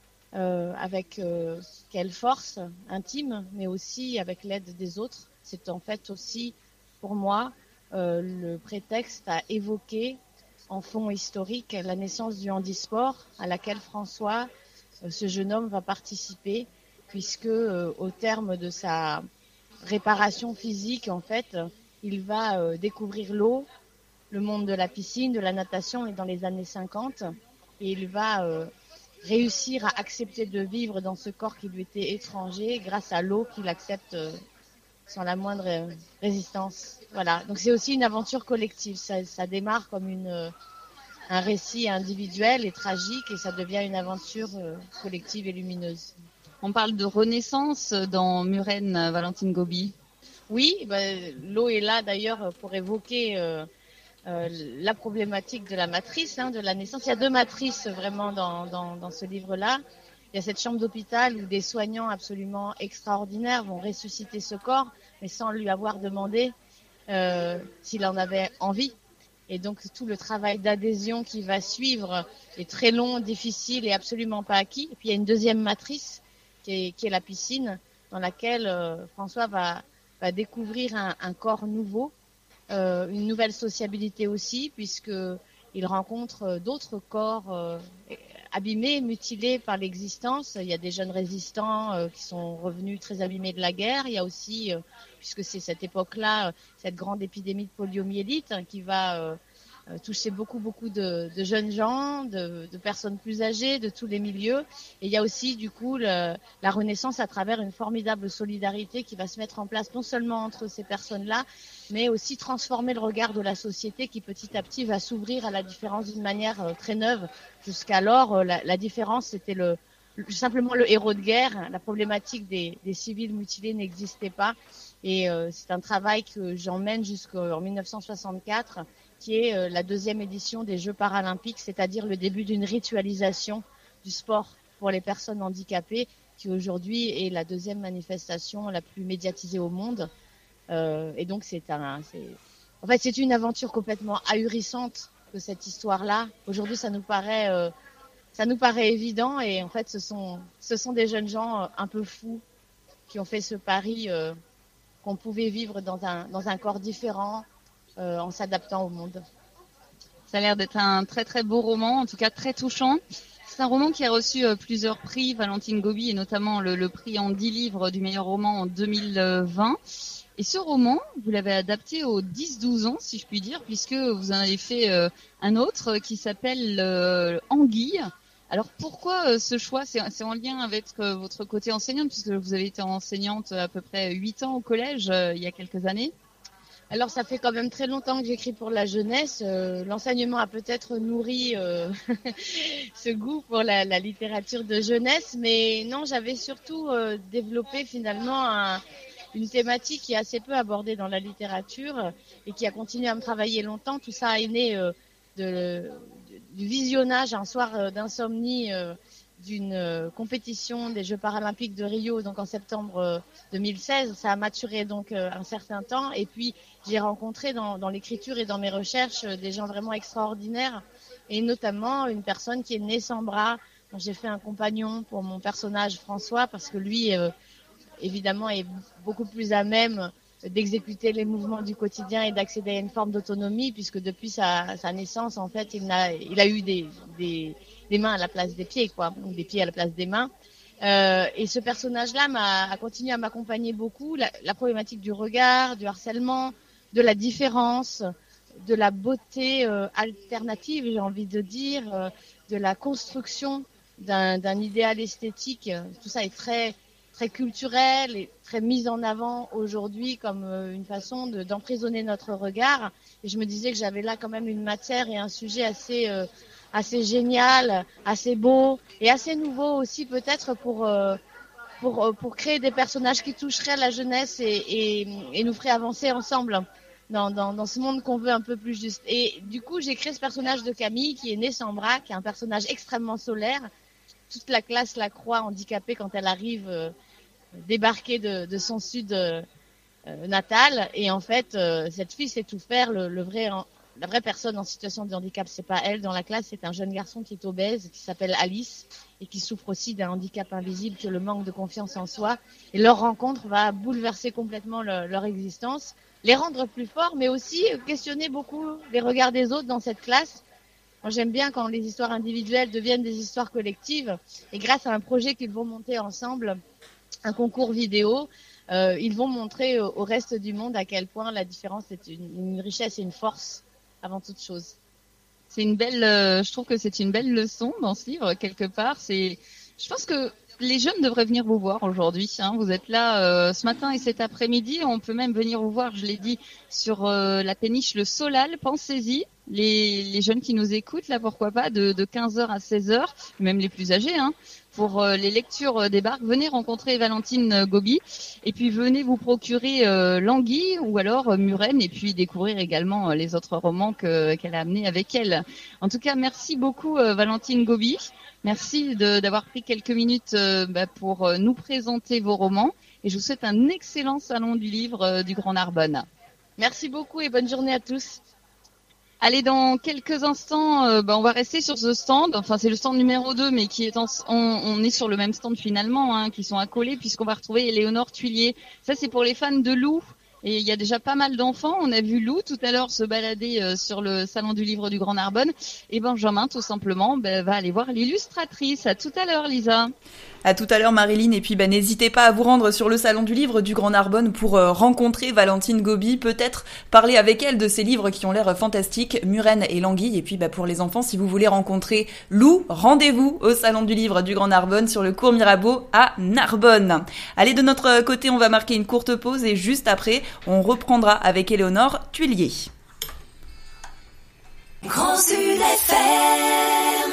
Euh, avec euh, quelle force intime, mais aussi avec l'aide des autres. C'est en fait aussi, pour moi, euh, le prétexte à évoquer en fond historique la naissance du handisport à laquelle François, euh, ce jeune homme, va participer, puisque euh, au terme de sa réparation physique, en fait, il va euh, découvrir l'eau, le monde de la piscine, de la natation, et dans les années cinquante, et il va euh, réussir à accepter de vivre dans ce corps qui lui était étranger grâce à l'eau qu'il accepte euh, sans la moindre euh, résistance. Voilà. Donc c'est aussi une aventure collective. Ça, ça démarre comme une, euh, un récit individuel et tragique et ça devient une aventure euh, collective et lumineuse. On parle de renaissance dans Murène, Valentine Gobi. Oui, ben, l'eau est là d'ailleurs pour évoquer euh, Euh, la problématique de la matrice, hein, de la naissance. Il y a deux matrices vraiment dans, dans, dans ce livre-là. Il y a cette chambre d'hôpital où des soignants absolument extraordinaires vont ressusciter ce corps, mais sans lui avoir demandé euh, s'il en avait envie. Et donc tout le travail d'adhésion qui va suivre est très long, difficile et absolument pas acquis. Et puis il y a une deuxième matrice qui est, qui est la piscine, dans laquelle euh, François va, va découvrir un, un corps nouveau. Euh, une nouvelle sociabilité aussi, puisqu'il rencontre d'autres corps euh, abîmés, mutilés par l'existence. Il y a des jeunes résistants euh, qui sont revenus très abîmés de la guerre. Il y a aussi, euh, puisque c'est cette époque-là, cette grande épidémie de poliomyélite hein, qui va euh, toucher beaucoup, beaucoup de, de jeunes gens, de, de personnes plus âgées, de tous les milieux. Et il y a aussi, du coup, le, la renaissance à travers une formidable solidarité qui va se mettre en place non seulement entre ces personnes-là, mais aussi transformer le regard de la société qui petit à petit va s'ouvrir à la différence d'une manière euh, très neuve. Jusqu'alors, euh, la, la différence, c'était le, le, simplement le héros de guerre. La problématique des, des civils mutilés n'existait pas. Et euh, c'est un travail que j'emmène jusqu'en dix-neuf cent soixante-quatre, qui est euh, la deuxième édition des Jeux paralympiques, c'est-à-dire le début d'une ritualisation du sport pour les personnes handicapées, qui aujourd'hui est la deuxième manifestation la plus médiatisée au monde. Euh, et donc c'est un, c'est, en fait c'est une aventure complètement ahurissante que cette histoire-là. Aujourd'hui, ça nous paraît, euh, ça nous paraît évident, et en fait, ce sont, ce sont des jeunes gens euh, un peu fous qui ont fait ce pari euh, qu'on pouvait vivre dans un, dans un corps différent, euh, en s'adaptant au monde. Ça a l'air d'être un très très beau roman, en tout cas très touchant. C'est un roman qui a reçu euh, plusieurs prix, Valentine Gobi, et notamment le, le prix en dix livres du meilleur roman en deux mille vingt. Et ce roman, vous l'avez adapté aux dix douze ans, si je puis dire, puisque vous en avez fait euh, un autre qui s'appelle euh, Anguille. Alors pourquoi euh, ce choix? c'est, c'est en lien avec euh, votre côté enseignante, puisque vous avez été enseignante à peu près huit ans au collège euh, il y a quelques années. Alors ça fait quand même très longtemps que j'écris pour la jeunesse. Euh, l'enseignement a peut-être nourri euh, ce goût pour la, la littérature de jeunesse, mais non, j'avais surtout euh, développé finalement un, une thématique qui est assez peu abordée dans la littérature et qui a continué à me travailler longtemps. Tout ça est né euh, de, de, du visionnage un soir euh, d'insomnie euh, d'une euh, compétition des Jeux paralympiques de Rio, donc en septembre euh, deux mille seize. Ça a maturé donc euh, un certain temps. Et puis j'ai rencontré dans, dans l'écriture et dans mes recherches euh, des gens vraiment extraordinaires, et notamment une personne qui est née sans bras. Donc, j'ai fait un compagnon pour mon personnage François, parce que lui, euh, évidemment, est beaucoup plus à même d'exécuter les mouvements du quotidien et d'accéder à une forme d'autonomie, puisque depuis sa, sa naissance, en fait, il a, il a eu des, des, des mains à la place des pieds, quoi, donc des pieds à la place des mains. Euh, et ce personnage-là m'a a continué à m'accompagner beaucoup. La, la problématique du regard, du harcèlement, de la différence, de la beauté euh, alternative, j'ai envie de dire, euh, de la construction d'un, d'un idéal esthétique. Tout ça est très très culturel et très mise en avant aujourd'hui comme euh, une façon de, d'emprisonner notre regard. Et je me disais que j'avais là quand même une matière et un sujet assez euh, assez génial, assez beau et assez nouveau aussi peut-être pour euh, pour pour créer des personnages qui toucheraient la jeunesse et et, et nous feraient avancer ensemble dans dans dans ce monde qu'on veut un peu plus juste. Et du coup, j'ai créé ce personnage de Camille qui est née sans bras, qui est un personnage extrêmement solaire. Toute la classe la croit handicapée quand elle arrive euh, débarquer de, de son sud euh, natal, et en fait euh, cette fille sait tout faire. Le, le vrai, la vraie personne en situation de handicap, c'est pas elle dans la classe, c'est un jeune garçon qui est obèse, qui s'appelle Alice et qui souffre aussi d'un handicap invisible, que le manque de confiance en soi. Et leur rencontre va bouleverser complètement le, leur existence, les rendre plus forts, mais aussi questionner beaucoup les regards des autres dans cette classe. Moi, j'aime bien quand les histoires individuelles deviennent des histoires collectives, et grâce à un projet qu'ils vont monter ensemble, un concours vidéo, euh, ils vont montrer au, au reste du monde à quel point la différence est une, une richesse et une force avant toute chose. C'est une belle, euh, je trouve que c'est une belle leçon dans ce livre quelque part. C'est, je pense que les jeunes devraient venir vous voir aujourd'hui. Hein. Vous êtes là euh, ce matin et cet après-midi. On peut même venir vous voir, je l'ai dit, sur euh, la péniche Le Solal. Pensez-y. Les, les jeunes qui nous écoutent, là, pourquoi pas, de, de quinze heures à seize heures, même les plus âgés, hein, pour euh, les lectures des barques. Venez rencontrer Valentine Gobi, et puis venez vous procurer euh, L'Anguille ou alors euh, Murène, et puis découvrir également euh, les autres romans que, qu'elle a amenés avec elle. En tout cas, merci beaucoup euh, Valentine Gobi. Merci de, d'avoir pris quelques minutes euh, bah, pour euh, nous présenter vos romans, et je vous souhaite un excellent salon du livre euh, du Grand Narbonne. Merci beaucoup et bonne journée à tous. Allez, dans quelques instants, euh, bah, on va rester sur ce stand. Enfin, c'est le stand numéro deux, mais qui est en, on, on est sur le même stand finalement, hein, qui sont accolés, puisqu'on va retrouver Éléonore Tuillier. Ça, c'est pour les fans de Lou. Et il y a déjà pas mal d'enfants. On a vu Lou tout à l'heure se balader euh, sur le salon du livre du Grand Narbonne. Et Benjamin, tout simplement, bah, va aller voir l'illustratrice. À tout à l'heure, Lisa. À tout à l'heure, Marilyn. Et puis, bah, n'hésitez pas à vous rendre sur le salon du livre du Grand Narbonne pour euh, rencontrer Valentine Gobi, peut-être parler avec elle de ces livres qui ont l'air fantastiques, Murène et L'Anguille. Et puis, bah, pour les enfants, si vous voulez rencontrer Lou, rendez-vous au salon du livre du Grand Narbonne sur le cours Mirabeau à Narbonne. Allez, de notre côté, on va marquer une courte pause et juste après, on reprendra avec Éléonore Tuillier. Grand Sud F M.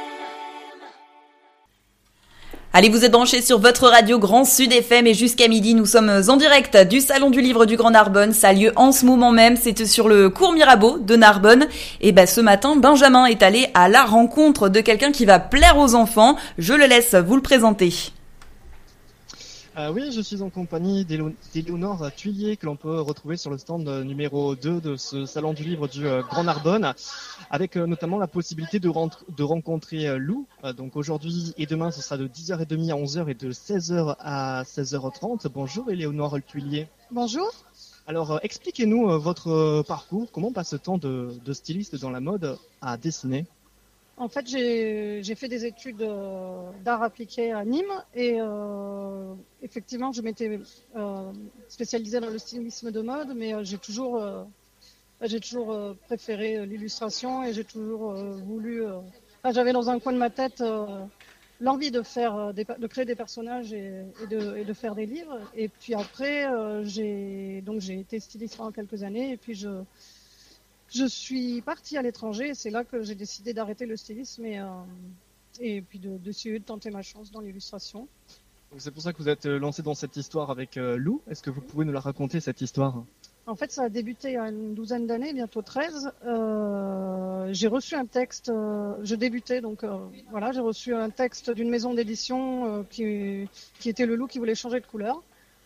Allez, vous êtes branchés sur votre radio Grand Sud F M et jusqu'à midi, nous sommes en direct du Salon du Livre du Grand Narbonne. Ça a lieu en ce moment même, c'est sur le cours Mirabeau de Narbonne. Et bah, ce matin, Benjamin est allé à la rencontre de quelqu'un qui va plaire aux enfants. Je le laisse vous le présenter. Euh, oui, je suis en compagnie d'Éléonore Tuillier, que l'on peut retrouver sur le stand numéro deux de ce salon du livre du euh, Grand Narbonne, avec euh, notamment la possibilité de, rentre, de rencontrer euh, Lou. Euh, donc aujourd'hui et demain, ce sera de dix heures trente à onze heures et de seize heures à seize heures trente. Bonjour Éléonore Tuillier. Bonjour. Alors euh, expliquez-nous euh, votre euh, parcours, comment passe-t-on de, de styliste dans la mode à dessiner? En fait, j'ai, j'ai fait des études euh, d'art appliqué à Nîmes et euh, effectivement, je m'étais euh, spécialisée dans le stylisme de mode, mais euh, j'ai toujours, euh, j'ai toujours euh, préféré l'illustration et j'ai toujours euh, voulu. Euh, enfin, j'avais dans un coin de ma tête euh, l'envie de faire, des, de créer des personnages et, et, de, et de faire des livres. Et puis après, euh, j'ai donc j'ai été styliste pendant quelques années et puis je Je suis partie à l'étranger et c'est là que j'ai décidé d'arrêter le stylisme et, euh, et puis de, d'essayer de tenter ma chance dans l'illustration. Donc c'est pour ça que vous êtes lancé dans cette histoire avec euh, Lou. Est-ce que vous pouvez nous la raconter, cette histoire? En fait, ça a débuté il y a une douzaine d'années, bientôt treize. Euh, j'ai reçu un texte, euh, je débutais, donc euh, voilà, j'ai reçu un texte d'une maison d'édition euh, qui, qui était Le Loup qui voulait changer de couleur.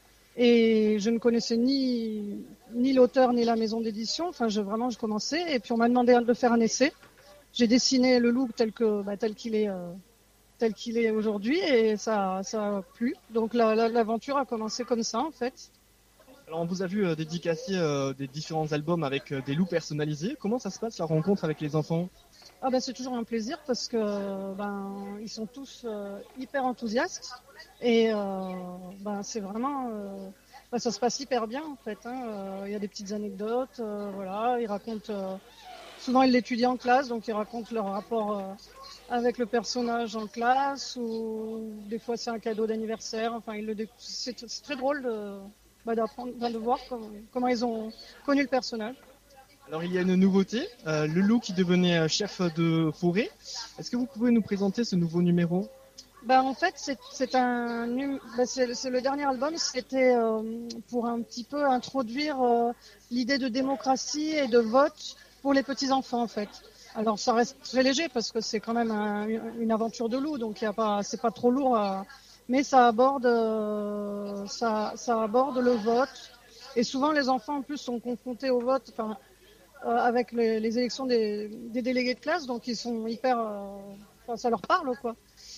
Et je ne connaissais ni, ni l'auteur ni la maison d'édition. Enfin, je, vraiment, je commençais. Et puis, on m'a demandé de faire un essai. J'ai dessiné le loup tel que, bah, tel qu'il est, euh, tel qu'il est aujourd'hui, et ça, ça a plu. Donc, la, la, l'aventure a commencé comme ça, en fait. Alors, on vous a vu euh, dédicacer euh, des différents albums avec euh, des loups personnalisés. Comment ça se passe la rencontre avec les enfants? Ah ben, c'est toujours un plaisir parce que ben ils sont tous euh, hyper enthousiastes et euh, ben c'est vraiment euh, ben, ça se passe hyper bien en fait. Hein. Euh, il y a des petites anecdotes, euh, voilà, ils racontent. Euh, souvent ils l'étudient en classe, donc ils racontent leur rapport euh, avec le personnage en classe, ou des fois c'est un cadeau d'anniversaire. Enfin, ils le déc- c'est, c'est très drôle de ben, d'apprendre, ben, de voir comment, comment ils ont connu le personnage. Alors il y a une nouveauté, euh, le loup qui devenait chef de forêt. Est-ce que vous pouvez nous présenter ce nouveau numéro? Bah en fait c'est, c'est un bah, c'est, c'est le dernier album, c'était euh, pour un petit peu introduire euh, l'idée de démocratie et de vote pour les petits enfants en fait. Alors ça reste très léger parce que c'est quand même un, une aventure de loup, donc il y a pas c'est pas trop lourd, à, mais ça aborde euh, ça ça aborde le vote, et souvent les enfants en plus sont confrontés au vote. Enfin, Euh, avec les, les élections des, des délégués de classe, donc ils sont hyper, euh, enfin, ça leur parle quoi.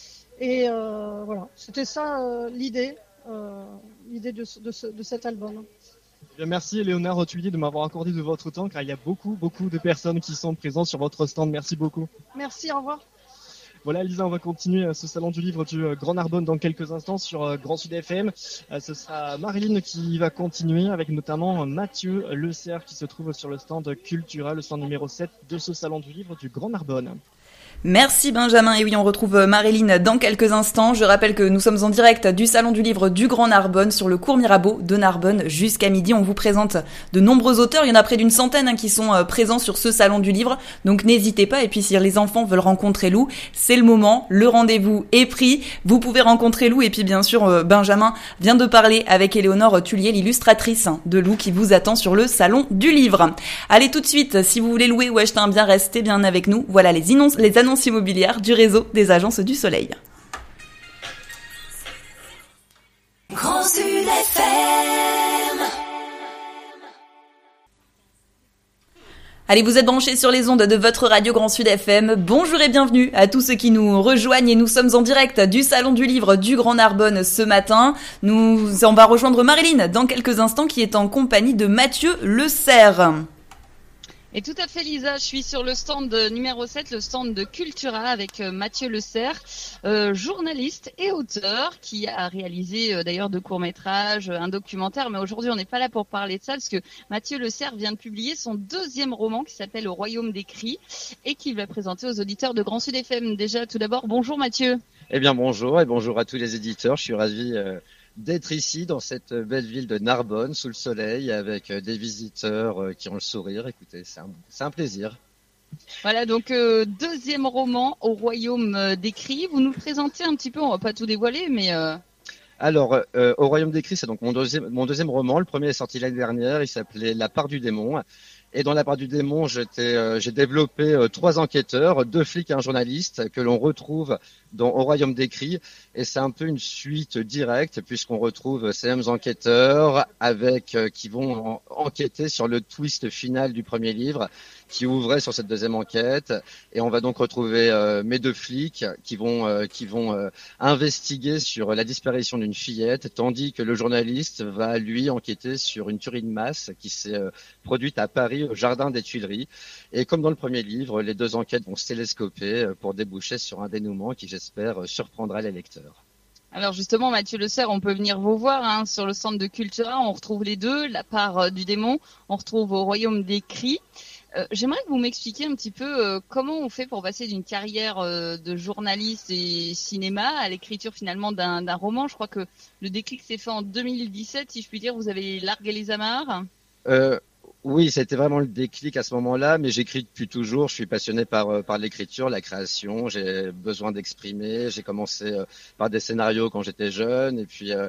Et euh, voilà, c'était ça euh, l'idée, euh, l'idée de, de, ce, de cet album. Bien, merci Léonard Tullier de m'avoir accordé de votre temps, car il y a beaucoup, beaucoup de personnes qui sont présentes sur votre stand. Merci beaucoup. Merci, au revoir. Voilà Lisa, on va continuer ce salon du livre du Grand Narbonne dans quelques instants sur Grand Sud F M. Ce sera Marilyn qui va continuer avec notamment Mathieu Le Cerf qui se trouve sur le stand Cultura, le stand numéro sept de ce salon du livre du Grand Narbonne. Merci Benjamin, et oui, on retrouve Marilyn dans quelques instants. Je rappelle que nous sommes en direct du Salon du Livre du Grand Narbonne sur le cours Mirabeau de Narbonne jusqu'à midi. On vous présente de nombreux auteurs, il y en a près d'une centaine hein, qui sont euh, présents sur ce Salon du Livre, donc n'hésitez pas. Et puis si les enfants veulent rencontrer Lou, c'est le moment, le rendez-vous est pris. Vous pouvez rencontrer Lou, et puis bien sûr euh, Benjamin vient de parler avec Éléonore Tullier, l'illustratrice hein, de Lou qui vous attend sur le Salon du Livre. Allez tout de suite, si vous voulez louer ou acheter un bien, restez bien avec nous. Voilà les, innonces, les annonces immobilière du réseau des agences du Soleil. Grand Sud F M. Allez, vous êtes branchés sur les ondes de votre radio Grand Sud F M. Bonjour et bienvenue à tous ceux qui nous rejoignent, et nous sommes en direct du Salon du Livre du Grand Narbonne ce matin. Nous, on va rejoindre Marilyn dans quelques instants qui est en compagnie de Mathieu Le Cerf. Et tout à fait Lisa, je suis sur le stand numéro sept, le stand de Cultura avec Mathieu Le Cerf, euh, journaliste et auteur qui a réalisé euh, d'ailleurs deux courts-métrages, un documentaire, mais aujourd'hui on n'est pas là pour parler de ça parce que Mathieu Le Cerf vient de publier son deuxième roman qui s'appelle Au Royaume des Cris et qu'il va présenter aux auditeurs de Grand Sud F M. Déjà tout d'abord, bonjour Mathieu. Eh bien bonjour et bonjour à tous les éditeurs, je suis ravi euh... d'être ici dans cette belle ville de Narbonne sous le soleil avec des visiteurs qui ont le sourire. Écoutez, c'est un, c'est un plaisir. Voilà, donc euh, deuxième roman Au Royaume des Cris. Vous nous le présentez un petit peu, on va pas tout dévoiler, mais... Euh... Alors, euh, Au Royaume des Cris, c'est donc mon deuxième, mon deuxième roman. Le premier est sorti l'année dernière, il s'appelait La part du démon. Et dans La part du démon, j'étais, euh, j'ai développé euh, trois enquêteurs, deux flics et un journaliste que l'on retrouve dans Au Royaume des Cris. Et c'est un peu une suite directe puisqu'on retrouve ces mêmes enquêteurs avec euh, qui vont en, enquêter sur le twist final du premier livre qui ouvrait sur cette deuxième enquête. Et on va donc retrouver euh, mes deux flics qui vont euh, qui vont euh, investiguer sur la disparition d'une fillette, tandis que le journaliste va lui enquêter sur une tuerie de masse qui s'est euh, produite à Paris au Jardin des Tuileries. Et comme dans le premier livre, les deux enquêtes vont se télescoper euh, pour déboucher sur un dénouement qui, j'espère, euh, surprendra les lecteurs. Alors justement, Mathieu Le Cerf, on peut venir vous voir hein, sur le stand de Cultura. On retrouve les deux, La part euh, du démon. On retrouve Au Royaume des Cris. Euh, j'aimerais que vous m'expliquiez un petit peu euh, comment on fait pour passer d'une carrière euh, de journaliste et cinéma à l'écriture finalement d'un, d'un roman. Je crois que le déclic s'est fait en deux mille dix-sept, si je puis dire. Vous avez largué les amarres. Euh, oui, c'était vraiment le déclic à ce moment-là, mais j'écris depuis toujours. Je suis passionné par par l'écriture, la création. J'ai besoin d'exprimer. J'ai commencé euh, par des scénarios quand j'étais jeune, et puis euh,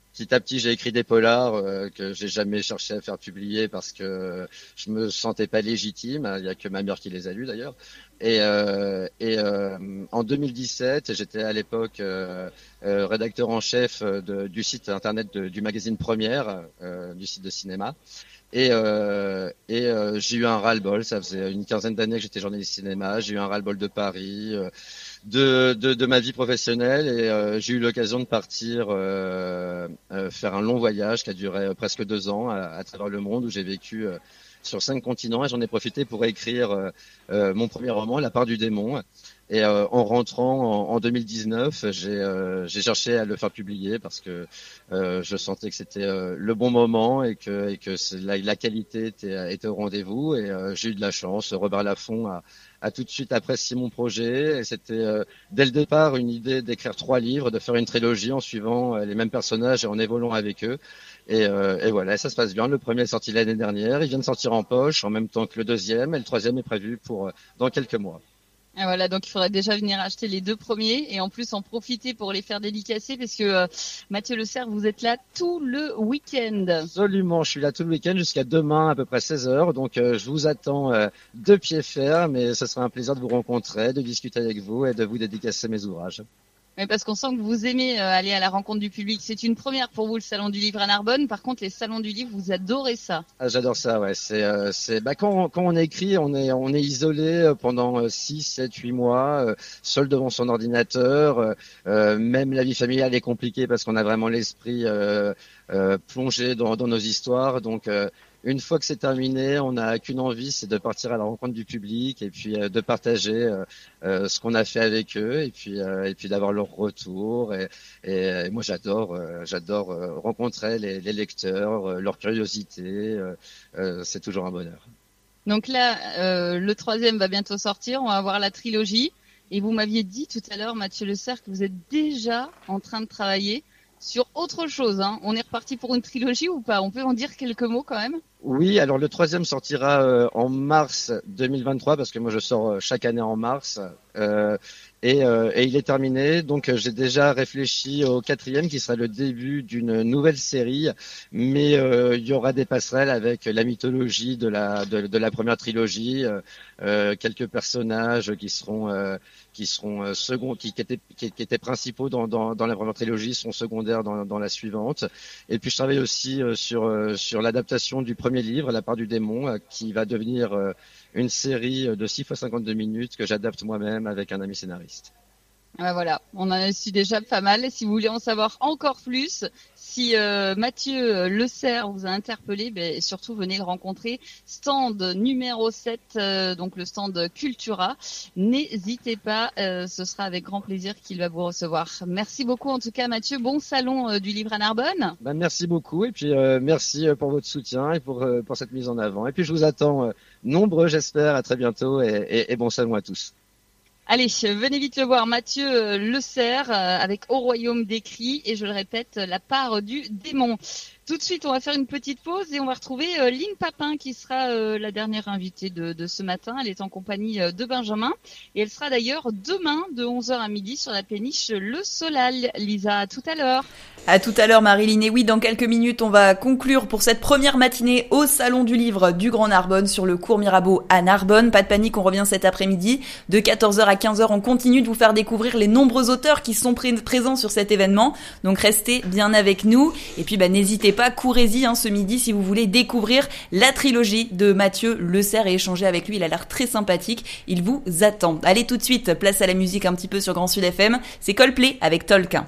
petit à petit, j'ai écrit des polars euh, que j'ai jamais cherché à faire publier parce que je me sentais pas légitime. Il y a que ma mère qui les a lus d'ailleurs. Et, euh, et euh, en deux mille dix-sept, j'étais à l'époque euh, euh, rédacteur en chef de, du site internet de, du magazine Première, euh, du site de cinéma. Et, euh, et euh, j'ai eu un ras-le-bol. Ça faisait une quinzaine d'années que j'étais journaliste cinéma. J'ai eu un ras-le-bol de Paris, euh, de, de, de ma vie professionnelle. Et euh, j'ai eu l'occasion de partir euh, euh, faire un long voyage qui a duré presque deux ans à, à travers le monde, où j'ai vécu euh, sur cinq continents. Et j'en ai profité pour écrire euh, euh, mon premier roman, La part du démon. Et euh, en rentrant en, en deux mille dix-neuf, j'ai euh, j'ai cherché à le faire publier parce que euh, je sentais que c'était euh, le bon moment et que et que la, la qualité était, était au rendez-vous. Et euh, j'ai eu de la chance. Robert Laffont a, a tout de suite apprécié mon projet. Et c'était euh, dès le départ une idée d'écrire trois livres, de faire une trilogie en suivant euh, les mêmes personnages et en évoluant avec eux. Et, euh, et voilà, ça se passe bien. Le premier est sorti l'année dernière. Il vient de sortir en poche en même temps que le deuxième. Et le troisième est prévu pour euh, dans quelques mois. Et voilà, donc il faudrait déjà venir acheter les deux premiers et en plus en profiter pour les faire dédicacer parce que euh, Mathieu Le Cerf, vous êtes là tout le week-end. Absolument, je suis là tout le week-end jusqu'à demain à peu près seize heures. Donc euh, je vous attends euh, de pied ferme et ce sera un plaisir de vous rencontrer, de discuter avec vous et de vous dédicacer mes ouvrages. Mais parce qu'on sent que vous aimez euh, aller à la rencontre du public. C'est une première pour vous, le Salon du Livre à Narbonne. Par contre, les salons du livre, vous adorez ça. Ah, j'adore ça, ouais. C'est, euh, c'est, bah, quand, on, quand on écrit, on est, on est isolé pendant six, sept, huit mois, euh, seul devant son ordinateur. Euh, même la vie familiale est compliquée parce qu'on a vraiment l'esprit euh, euh, plongé dans, dans nos histoires. Donc, euh, une fois que c'est terminé, on n'a qu'une envie, c'est de partir à la rencontre du public et puis euh, de partager euh, euh, ce qu'on a fait avec eux et puis euh, et puis d'avoir leur retour. Et, et, et moi, j'adore, euh, j'adore euh, rencontrer les, les lecteurs, euh, leur curiosité. Euh, euh, c'est toujours un bonheur. Donc là, euh, le troisième va bientôt sortir. On va avoir la trilogie. Et vous m'aviez dit tout à l'heure, Mathieu Le Cerf, que vous êtes déjà en train de travailler sur autre chose, hein. On est reparti pour une trilogie ou pas? On peut en dire quelques mots quand même? Oui, alors le troisième sortira euh, en mars deux mille vingt-trois parce que moi je sors euh, chaque année en mars euh, et, euh, et il est terminé. Donc euh, j'ai déjà réfléchi au quatrième qui sera le début d'une nouvelle série, mais euh, il y aura des passerelles avec la mythologie de la de, de la première trilogie, euh, euh, quelques personnages qui seront euh, qui seront euh, second, qui, qui étaient qui, qui étaient principaux dans, dans dans la première trilogie seront secondaires dans dans la suivante. Et puis je travaille aussi euh, sur euh, sur l'adaptation du premier livre, La part du démon, euh, qui va devenir euh, une série de six fois cinquante-deux minutes que j'adapte moi-même avec un ami scénariste. Ah, voilà, on en a su déjà pas mal. Si vous voulez en savoir encore plus, si euh, Mathieu Le Cerf vous a interpellé, ben, surtout venez le rencontrer. Stand numéro sept, euh, donc le stand Cultura. N'hésitez pas, euh, ce sera avec grand plaisir qu'il va vous recevoir. Merci beaucoup en tout cas Mathieu, bon salon euh, du livre à Narbonne. Ben, merci beaucoup et puis euh, merci pour votre soutien et pour, euh, pour cette mise en avant. Et puis je vous attends euh, nombreux, j'espère, à très bientôt et, et, et bon salon à tous. Allez, venez vite le voir, Mathieu Le Cerf, avec Au Royaume des Cris, et je le répète, La part du démon. Tout de suite, on va faire une petite pause et on va retrouver euh, Lynn Papin qui sera euh, la dernière invitée de, de ce matin. Elle est en compagnie euh, de Benjamin et elle sera d'ailleurs demain de onze heures à midi sur la péniche Le Solal. Lisa, à tout à l'heure. À tout à l'heure Marilyn, et oui, dans quelques minutes on va conclure pour cette première matinée au Salon du Livre du Grand Narbonne sur le cours Mirabeau à Narbonne. Pas de panique, on revient cet après-midi de quatorze heures à quinze heures. On continue de vous faire découvrir les nombreux auteurs qui sont pré- présents sur cet événement, donc restez bien avec nous et puis bah, n'hésitez pas, courez-y hein, ce midi si vous voulez découvrir la trilogie de Mathieu Le Cerf et échanger avec lui. Il a l'air très sympathique, il vous attend. Allez, tout de suite, place à la musique un petit peu sur Grand Sud F M, c'est Coldplay avec Tolkien.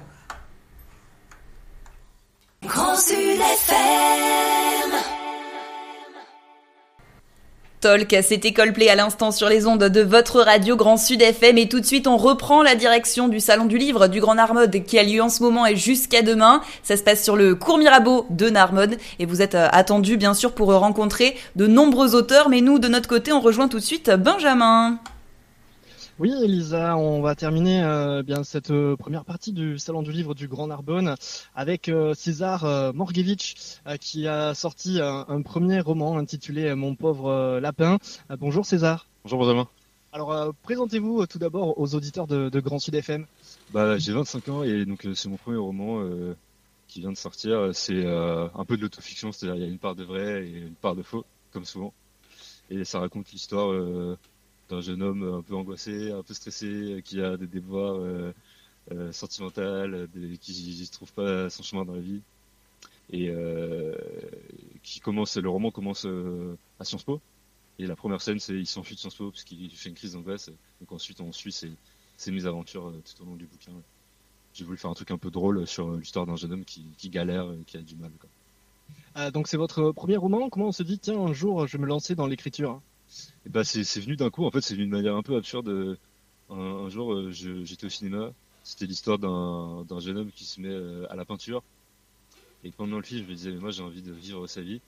Grand Sud F M. Talk, c'était Coldplay à l'instant sur les ondes de votre radio Grand Sud F M et tout de suite on reprend la direction du Salon du Livre du Grand Narbonne qui a lieu en ce moment et jusqu'à demain. Ça se passe sur le cours Mirabeau de Narbonne et vous êtes attendus bien sûr pour rencontrer de nombreux auteurs, mais nous de notre côté on rejoint tout de suite Benjamin. Oui, Elisa, on va terminer euh, bien cette euh, première partie du Salon du Livre du Grand Narbonne avec euh, César euh, Morgevitch euh, qui a sorti un, un premier roman intitulé Mon pauvre euh, lapin. Euh, bonjour César. Bonjour Benjamin. Alors euh, présentez-vous euh, tout d'abord aux auditeurs de, de Grand Sud F M. Bah, j'ai vingt-cinq ans et donc euh, c'est mon premier roman euh, qui vient de sortir. C'est euh, un peu de l'autofiction, c'est-à-dire il y a une part de vrai et une part de faux, comme souvent. Et ça raconte l'histoire euh, d'un jeune homme un peu angoissé, un peu stressé, qui a des déboires euh, euh, sentimentales, des, qui ne trouve pas son chemin dans la vie. Et euh, qui commence, le roman commence euh, à Sciences Po. Et la première scène, c'est il s'enfuit de Sciences Po parce qu'il fait une crise d'angoisse. Donc ensuite, on suit ses, ses mésaventures euh, tout au long du bouquin. J'ai voulu faire un truc un peu drôle sur l'histoire d'un jeune homme qui, qui galère et qui a du mal, quoi. Euh, donc c'est votre premier roman. Comment on se dit, tiens, un jour, je vais me lancer dans l'écriture? Et bah, c'est, c'est venu d'un coup. En fait, c'est venu de manière un peu absurde. Un, un jour, euh, je, j'étais au cinéma. C'était l'histoire d'un, d'un jeune homme qui se met euh, à la peinture. Et pendant le film, je me disais, mais moi, j'ai envie de vivre sa vie.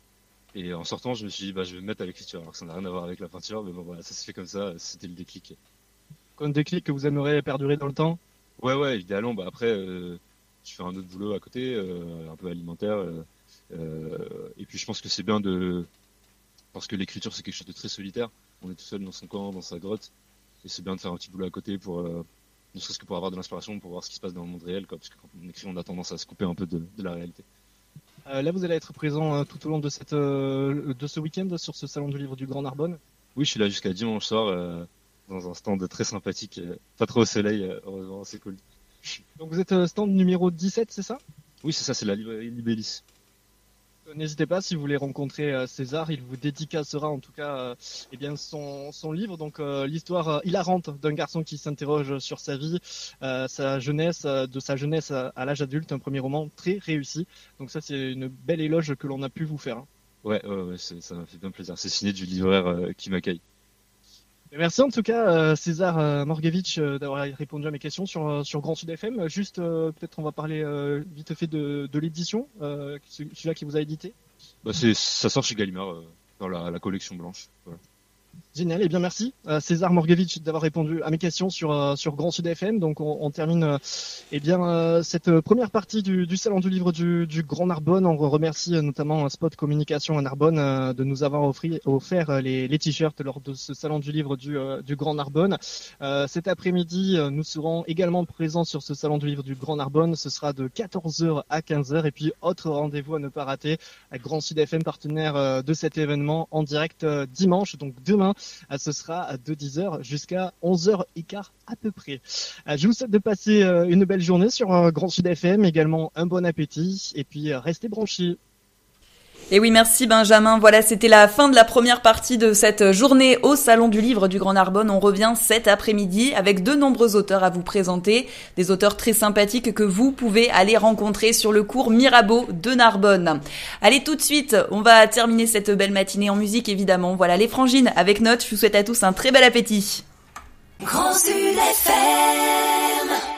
Et en sortant, je me suis dit, bah, je vais me mettre à l'écriture. Alors que ça n'a rien à voir avec la peinture, mais bon, voilà, ça s'est fait comme ça. C'était le déclic. Un déclic que vous aimeriez perdurer dans le temps? Ouais, ouais, idéalement. Bah, après, euh, je fais un autre boulot à côté, euh, un peu alimentaire. Euh, euh, et puis, je pense que c'est bien de... Parce que l'écriture, c'est quelque chose de très solitaire. On est tout seul dans son camp, dans sa grotte. Et c'est bien de faire un petit boulot à côté pour... Euh, ne serait-ce que pour avoir de l'inspiration, pour voir ce qui se passe dans le monde réel, quoi. Parce que quand on écrit, on a tendance à se couper un peu de, de la réalité. Euh, là, vous allez être présent euh, tout au long de, cette, euh, de ce week-end sur ce salon du livre du Grand Narbonne? Oui, je suis là jusqu'à dimanche soir, euh, dans un stand très sympathique, euh, pas trop au soleil, euh, heureusement, c'est cool. Donc vous êtes euh, stand numéro dix-sept, c'est ça? Oui, c'est ça, c'est la librairie Libellis. N'hésitez pas, si vous voulez rencontrer euh, César, il vous dédicacera en tout cas euh, eh bien son, son livre, donc euh, l'histoire euh, hilarante d'un garçon qui s'interroge sur sa vie, euh, sa jeunesse, euh, de sa jeunesse à, à l'âge adulte, un premier roman très réussi. Donc ça, c'est une belle éloge que l'on a pu vous faire. Hein. Ouais, ouais, ouais, c'est, ça m'a fait bien plaisir. C'est signé du libraire euh, qui m'accueille. Merci en tout cas euh, César euh, Morgevitch euh, d'avoir répondu à mes questions sur euh, sur Grand Sud F M. Juste euh, peut-être on va parler euh, vite fait de, de l'édition, euh, celui-là qui vous a édité. Bah c'est ça sort chez Gallimard euh, dans la, la collection blanche. Voilà. Génial, et eh bien merci euh, César Morgevitch d'avoir répondu à mes questions sur euh, sur Grand Sud F M. Donc on, on termine euh, eh bien euh, cette première partie du, du salon du livre du, du Grand Narbonne. On remercie euh, notamment Spot Communication à Narbonne euh, de nous avoir offri, offert euh, les, les t-shirts lors de ce salon du livre du, euh, du Grand Narbonne. Euh, cet après-midi, euh, nous serons également présents sur ce salon du livre du Grand Narbonne. Ce sera de quatorze heures à quinze heures. Et puis autre rendez-vous à ne pas rater, avec Grand Sud F M, partenaire euh, de cet événement, en direct euh, dimanche, donc demain. Ce sera de dix heures jusqu'à onze heures quinze à peu près. Je vous souhaite de passer une belle journée sur Grand Sud F M, également un bon appétit et puis restez branchés. Et oui, merci Benjamin. Voilà, c'était la fin de la première partie de cette journée au Salon du Livre du Grand Narbonne. On revient cet après-midi avec de nombreux auteurs à vous présenter, des auteurs très sympathiques que vous pouvez aller rencontrer sur le cours Mirabeau de Narbonne. Allez, tout de suite, on va terminer cette belle matinée en musique, évidemment. Voilà, les Frangines avec Note. Je vous souhaite à tous un très bel appétit. Grand Sud F M.